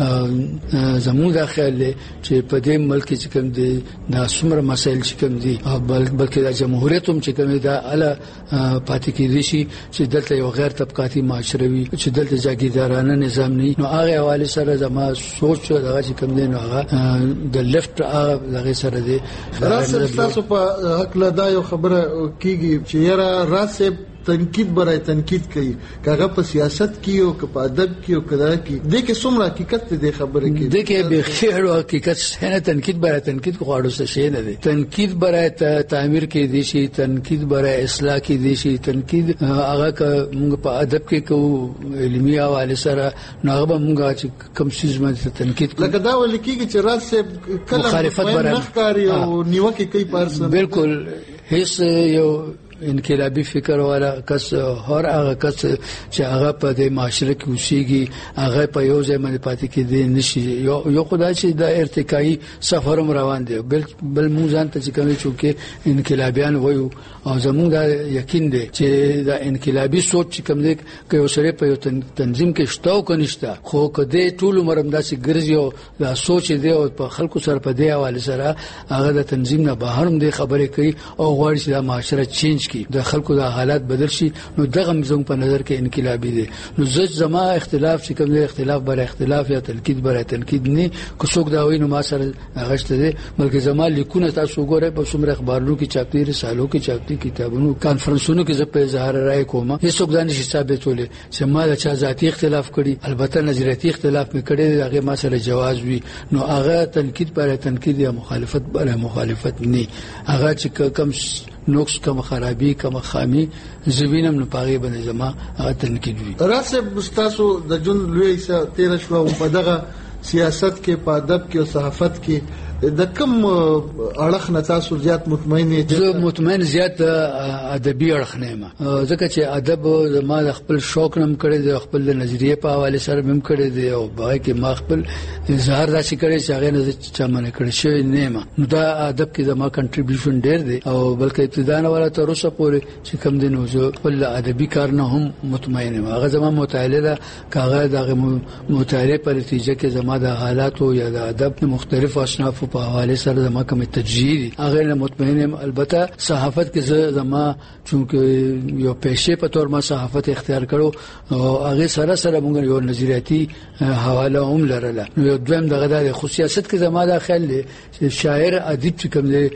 زموږ د خیال دی چې په دې ملک کې چې کوم دی د څومره مسایل چې کوم دی بلکې د جمهوریت هم چې کوم دی دا اله پاتې کېږي شي چې دلته یو غیر طبقاتي معاشره وي چې دلته جاګیدارانه نظام نه نو هغه حواله سره زما سوچ دغه چې کوم دی نو هغه د لیفت هغه سره دی راځي تاسو په حق لا دا یو خبره کیږي چې یاره راسب تنقید برای تنقید کوي کاغه په سیاست کې او په ادب کې او کدا کې د کې څومره حقیقت دې خبره کې د کې به خیر او حقیقت څنګه تنقید برای تنقید کو غواړو څه شي نه دي تنقید برای تعمیر کې دي شي تنقید برای اصلاح کې دي شي تنقید هغه موږ په ادب کې کو علمي حواله سره هغه موږ چې کوم څه باندې تنقید لکه دا ولیکي چې راځي کله مخالفت برای نخکاری او نیوکه کوي پارسه بالکل هیڅ یو انقلابی فکر والا کس هر هغه کس چې هغه په د معاشره کې اوسېږي هغه په یو ځای باندې پاتې کېدی نشي یو یو خدای چې د ارتقایي سفر روان دي بل بل موزان ته چې کوي چې انقلابیان وایو او زموږ دا یقین دی چې دا انقلابی سوچ چې کوم دی کې اوسره په یو تنظیم کې شتاو کنيشته خو کده ټول عمر همداسې ګرځي او دا سوچ دی او په خلکو سره په دی حواله سره هغه د تنظیم نه بهر هم دی خبرې کوي او غواړي چې د معاشره چینج د خلکو د حالات بدل شي نو دغه زموږ په نظر کې انقلابي دي نو زه زما اختلاف چې کوم دی اختلاف بر اختلاف یا تنقید بر تنقید نه کو څوک دا وایي نو ما سره غشته دي بلکې زما لیکونه تاسو ګورئ په څومره اخبارونو کې چاپی رسالو کې چاپی کتابونو کانفرنسونو کې زه په اظهار رائے کوم هیڅ څوک دا نشي ثابتولی چې ما د چا ذاتی اختلاف کړي البته نظریاتي اختلاف مې کړي هغه ما سره جواز وي نو هغه تنقید بر تنقید یا مخالفت بر مخالفت نه هغه چې کم نقص کم خرابي کم خامي زوینم نه پاغي باندې زما هغه تنقید وي راسب استاسو د جون لوی سره تیر شو په دغه سیاست کې په ادب کې او صحافت کې د کوم اړخ نه تاسو زیات مطمئن یې؟ زه مطمئن زیات ادبي اړخ نه یم، ځکه چې ادب ما د خپل شوق نم کړی دی، خپل نظریه په حواله سره مم کړی دی او باقي کې ما خپل اظهار داسې کړی چې هغه نه چا منه کړی شوی نه یم. نو دا ادب کې زما کنټریبیوشن ډیر دی او بلکې ابتدا نه ولا تر اوسه پورې چې کوم دی نو زه خپل ادبي کار نه هم مطمئن یم. هغه زما مطالعه ده، هغه د مطالعه په نتیجه کې زما د حالات او یا د ادب مختلف اصناف په حواله سره زما کوم تجزیه هغه نه مطمئن یم. البته صحافت کې زما چونکه یو پیشه په تور ما صحافت اختیار کړو او هغه سره سره موږ یو نظریاتي حواله هم لرله. نو دویم دغه د خصوصیت کې زما د خیال دی چې شاعر ادیب چې کوم دی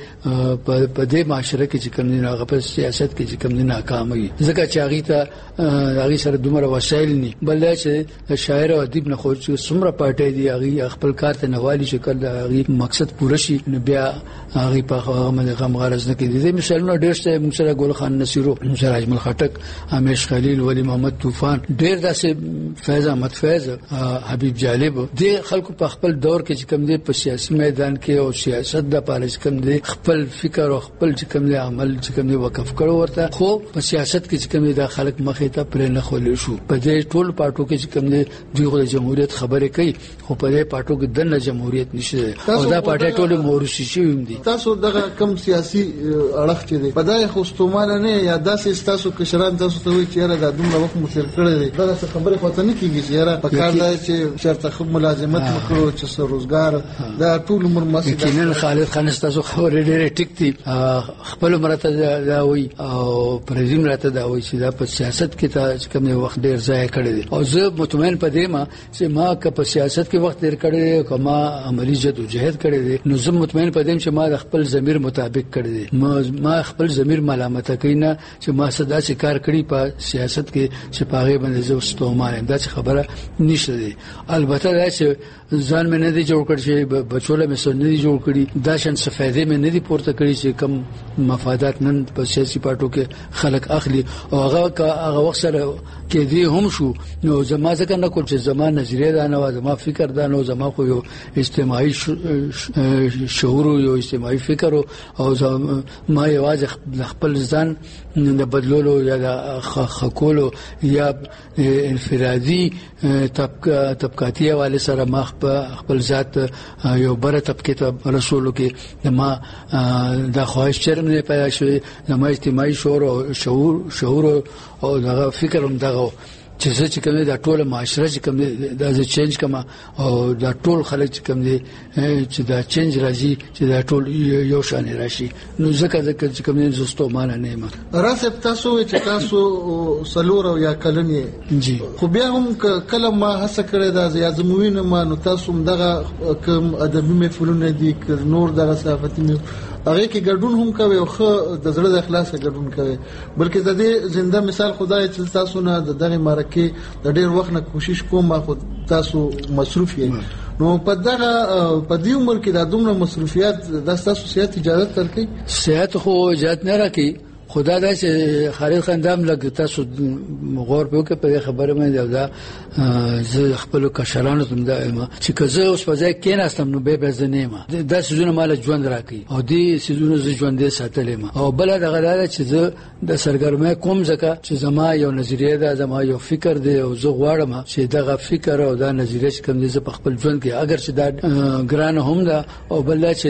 په دې معاشره کې چې کوم دی هغه په سیاست کې چې کوم دی ناکام وي، ځکه چې هغه ته هغه سره دومره وسایل نه بل چې شاعر او ادیب نه خو څومره پټه دی هغه خپل کار ته نوالی شکل هغه مقصد پوره شي نو بیا هغه په هغه غم غرض نه کې دي. مثالونه ډېر څه موږ سره ګل خان نصیرو، موږ سره اجمل خټک، امیش خلیل، ولی محمد طوفان، ډېر داسې فیض احمد فیض، حبیب جالب، د خلکو په خپل دور کې چې کوم دی په سیاسي میدان کې او سیاست د پالیس کوم دی خپل فکر او خپل چې کوم دی عمل چې کوم دی وقف کړو ورته، خو په سیاست کې چې کوم دی د خلک مخې ته پرې نه خولې شو. په دې ټول پارټو کې چې کوم دی دوی د جمهوریت خبرې کوي خو په دې پارټو کې د جمهوریت نشته او دا پارټي ټول مورشي شي دي. تاسو دغه کم سیاسي اړخ چې دی په دای خو ستومانه نه یا داسې تاسو کشران تاسو ته وایي چې یاره دا دومره وخت مو تیر کړی دی دا څه خبره خو ته نه کیږي چې یاره په کار دی چې شرط خو ملازمت وکړو چې روزګار دا ټول عمر مسجد. کینن خالد خان تاسو خبرې ډېرې ټیک دي، خپل مرته دا وایي او پرېزم راته دا وایي چې دا په سیاست کې ته کوم وخت ډېر ځای کړی دی او زه مطمئن پدې ما چې ما که په سیاست کې وخت ډېر کړی دی او ما عملی جدوجہد کړی دی نو زه مطمئن پدې چې ما د خپل ضمیر مطابق کړی دی. ما خپل ضمیر ملامت کینا چې ما صدا چې کار کړی په سیاست کې چې پاغه باندې زه واستومانه دا خبره نشته دی. البته دا چې ځان مې نه دی جوړ کړی چې بچوله مې سن نه دی جوړ کړی دا شان څه فائدې مې نه دی پورته کړی چې کم مفادات نن په سیاسي پارټو کې خلک اخلي او هغه هغه وخت سره کې دی هم شو. نو زما ځکه نه کول چې زما نظریه دا نه و، زما فکر دا نه و، زما خو یو اجتماعي شعور یو اجتماعي فکر او ما یوازې خپل ځان د بدلولو یا د خکولو یا انفرادي طبقاتي حواله سره ما خپل ذات یو بره طبقه ته رسولو کې ما د خواهش چرم نه پیدا شوی، زما اجتماعي شعور او شعور شعور او دغه فکر هم دغه چې څه چې کوم د ټوله معاشره چې کوم د چینج کما او د ټول خلک چې کوم دي چې دا چینج راځي چې دا ټول یو شان راشي. نو ځکه ځکه چې کوم زستو مان نه ما راسب تاسو چې تاسو سلور او یا کلنې جی خو بیا هم کله ما هڅه کړې دا یا زموینه ما نو تاسو دغه کوم ادبي محفلونه دي نور دغه صحافتي هغه کې ګډون هم کوي او خو د زړه د اخلاص ګډون کوي، بلکې د دې زنده مثال خدای چې تاسو نه د دغه مرکه د ډېر وخت نه کوشش کوم خو تاسو مصروف یې نو په دغه په دې عمر کې د دومره مصروفیات د تاسو صحت اجازه ترکي صحت خو اجازه نه راکې. خدا دا چې خالد خندام لګ تاسو غور په کې په خبره مې دا زه خپل کشرانو ته دا چې کزه اوس په ځای کې ناستم نو به بزنه ما دا سيزونه مال ژوند راکې او دې سيزونه ز ژوند ساتلې ما او بل دغه دا چې زه د سرګرمه کوم ځکه چې زما یو نظریه ده، زما یو فکر دی او زه غواړم چې دغه فکر او دا نظریه چې کوم دي زه په خپل ژوند کې اگر چې دا ګران هم ده او بل چې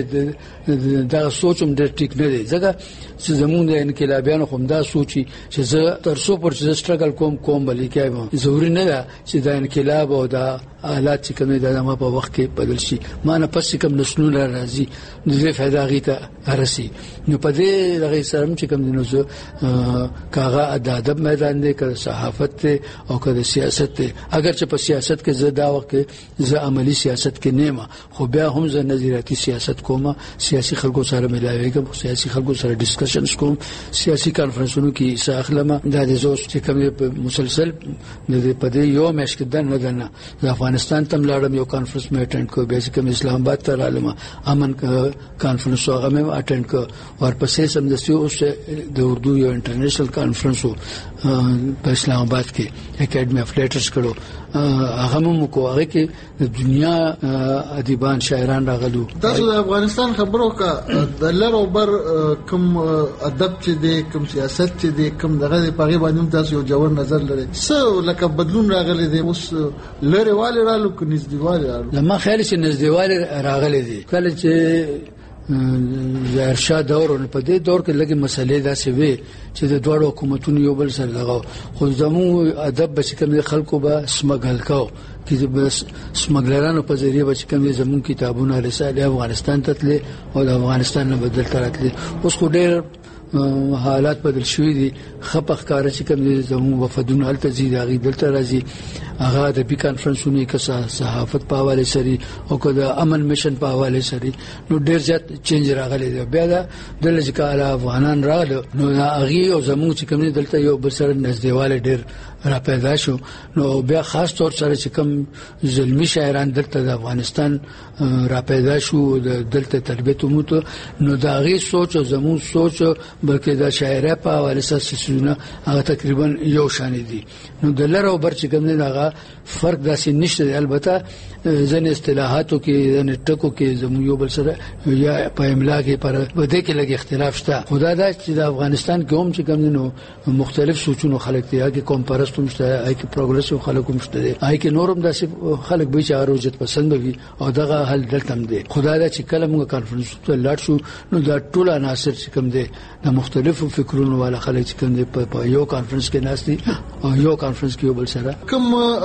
دا سوچم ډېر ټیک نه دی ځکه چې زمونږ د انقلابیانو کوم دا سوچي چې زه تر څو پر چې سټرګل کوم کوم بلې کېم ضروري نه ده چې دا انقلاب او دا حالات چې کومه د ما په وخت کې بدل شي. ما نه پس کوم نسلونه راځي د دې فائدہ غیته ارسي. نو په دې دغه سره چې کوم دینو زه کاغه ادب میدان دی که صحافت ته او که سیاست ته، اگر چې په سیاست کې زه دا وخت زه عملی سیاست کې نه ما خو بیا هم زه نظریاتي سیاست کوم، سیاسي خلکو سره ملاويږم، سیاسي خلکو سره ډیسکشنز کوم، سیاسي کانفرنسونو کې حصہ اخلم. دا د زوس چې کوم مسلسل د پدې یو مشک دن نه دنه د افغانستان تم لاړم یو کانفرنس مې اټینډ کو، بیسیکلی اسلام آباد ته رالم امن کانفرنس هغه مې اټینډ کو، ورپسې سم د سیو د اردو یو انټرنیشنل کانفرنس په اسلام آباد کې اکیډمي اف لیټرز کړو هغه مو کو هغه کې د دنیا ادیبان شاعران راغلو. تاسو د افغانستان خبرو کا د لرو بر کوم ادب چې دی کوم سیاست چې دی کوم دغه په غي باندې تاسو یو جوړ نظر لري څه لکه بدلون راغلی دی اوس لری والي رالو کو نږدېوالي رالو؟ لما خیال چې نږدېوالي راغلی دی کله چې ارشاد دور په دې دور کې لګي مسلې داسې وي چې د دوه حکومتونو یو بل سره لګاو خو زمو ادب به کوم خلکو به سمګل کاو چې بس سمګلرانو په ذریعہ به کوم زمو کتابونه رساله افغانستان ته تللی او د افغانستان نه بدل تراتلی اوس خو ډېر حالات بدل شوې دي خپخ کار چې کوم زمو وفدونه هلته زی داغي دلته راځي هغه د پی کانفرنسونه کې صحافت په حواله سری او د امن میشن په حواله سری نو ډیر زیات چینج راغلی دی بیا دا د لږکاله افغانان راغلو نو هغه او زمو چې کوم دلته یو بل سره نږدېواله ډیر را پیدا شو نو بیا خاص طور سره چې کوم ظلمي شاعران دلته د افغانستان را پیدا شو دلته تربیت موته نو دا غي سوچ او زمو سوچ بلکې دا شاعره په حواله سره سونه هغه تقریبا یو شان دي نو د لره او بر چې کوم نه هغه فرق داسې نشته البته ځنې اصطلاحاتو کې ځنې ټکو کې زمو یو بل سره یا په املا کې پر بده کې لګي اختلاف شته خدا دا چې د افغانستان کې هم چې کوم نو مختلف سوچونو خلک دي هغه کوم پرستو مشته هغه کې پروګرسیو خلک مشته هغه کې نورم داسې خلک به چې اروجت پسند وي او دغه حل دلته هم دي خدا دا چې کله موږ کانفرنس ته لاړ شو نو دا ټول عناصر چې کوم دي د مختلفو فکرونو والا خلک چې کوم دي په یو کانفرنس کې ناشتي او یو کانفرنس کې یو بل سره کوم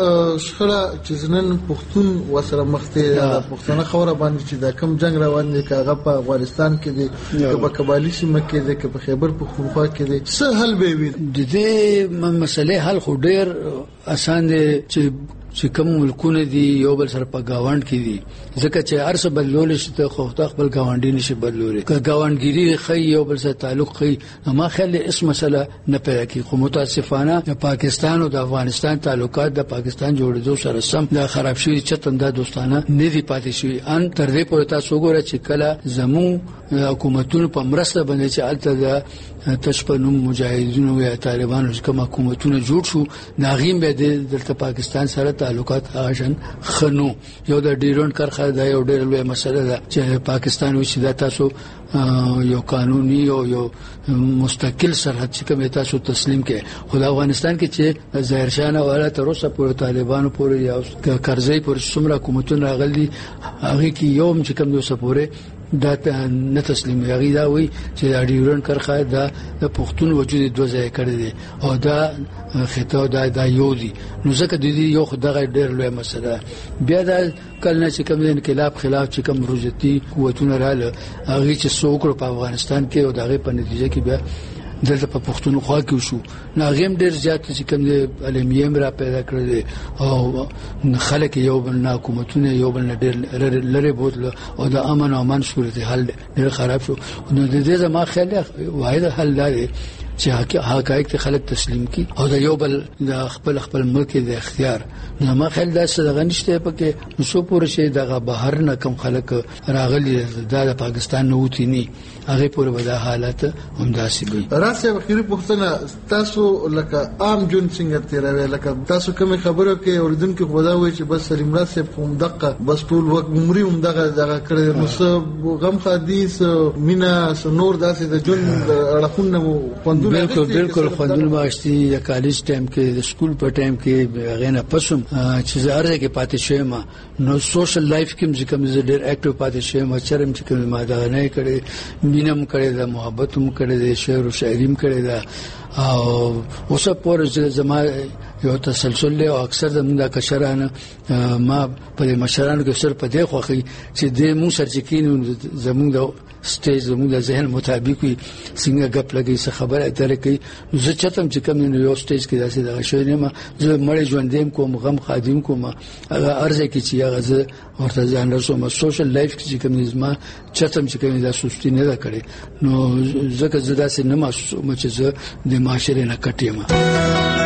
شخړه چې نن پښتون وسره مخته د پښتون خوره باندې چې دا کوم جنگ روان دي کاغه په افغانستان کې دي په قبایلی سیمه کې دي په خیبر پختونخوا کې دي څه حل به وي د دې مسلې حل خو ډیر اسان دي چې چې کوم ملکونه دي یو بل سره په گاوند کې دي ځکه چې ارسه بدلول شي ته خو خپل گاونډي نشي بدلولې که گاونډګيري خي یو بل سره تعلق خي ما خیال اس مسله نه پیدا کی خو متاسفانه د پاکستان او د افغانستان تعلقات د پاکستان جوړېدو سره سم د خراب شوی چتنده دوستانه نه دي پاتې شوی ان تر دې پورې تاسو وګورئ چې کله زمو حکومتونو په مرسته باندې چې الته د تشپنوم مجاهدینو یا طالبانو کوم حکومتونه جوړ شو ناغیم به د پاکستان سره تعلقات آشن خنو یو د ډیرون کرخه دا یو ډیر لوی مسله ده چې پاکستان وشي دا تاسو یو قانوني او یو مستقل سرحد چې کوم تاسو تسلیم کړي خو د افغانستان کې چې ظاهر شاه او اعلی تر اوسه پورې طالبانو پورې یا کرزی پورې څومره حکومتونه راغلي هغه کې یو چې کوم یو سپورې دا نه تسلیم یغی دا وی چې د ډیورن کرخه دا د پښتون وجود دوه ځای کړی دی او دا خطا دا د یو دی نو ځکه د دې یو خدای ډېر لوی مسله بیا دا کله چې کوم انقلاب خلاف چې کوم روزتي قوتونه رااله هغه چې څوک په افغانستان کې او دغه په نتیجه کې بیا دلته په پښتونخوا کې شو ناغیم ډیر زیات چې کوم د علمیم را پیدا کړل او خلک یو بل نه حکومتونه یو بل نه ډیر لری بوتل او د امن او امان صورتحال ډیر خراب شو نو د دې زما خیال واحد حل دی چې حقایق ته خلک تسلیم کی او د یو بل د خپل خپل ملک د اختیار نو ما خیال دا څه غنښته پکې نو سو پور شي دغه بهر نه کم خلک راغلي د پاکستان نو وتینی هغه پورې ودا حالت هم داسې وي راځي بخیری پښتنه تاسو لکه عام جون څنګه تیروي لکه تاسو کوم خبرو کې اوردونکو خدا وایي چې بس سلیم راسه په دقه بس ټول وخت عمرې هم دغه دغه کړی نو غم حدیث مینا نور داسې د جون اړخونه بالکل بالکل خوندونه ماشتي د کالج ټایم کې د سکول په ټایم کې غینه پسوم چې زاره کې پاتې شوم نو سوشل لایف کې ځکه مې ډېر اکټیو پاتې شوم چرم چې کوم ما دا نه کړې مینم کړې د محبت هم کړې د شعر او شاعري هم کړې ده او اوسه پور زما یو تسلسل له اکثر زموږ د کشرانه ما په مشرانو کې سر په دی خوخي چې د مو سرچکین زموږ د سټیج زموږ د ذهن مطابق وي څنګه غپ لګي څه خبره اتره کوي زه چتم چې کوم نو یو سټیج کې داسې دغه شوی نه ما زه مړ ژوندیم کوم غم خادم کوم هغه ارزه کې چې هغه زه ورته ځان رسوم سوشل لایف کې چې کوم نظم چتم چې کوم د سستی نه دا کړي نو زکه زه داسې نه محسوس چې زه د معاشره نه کټیم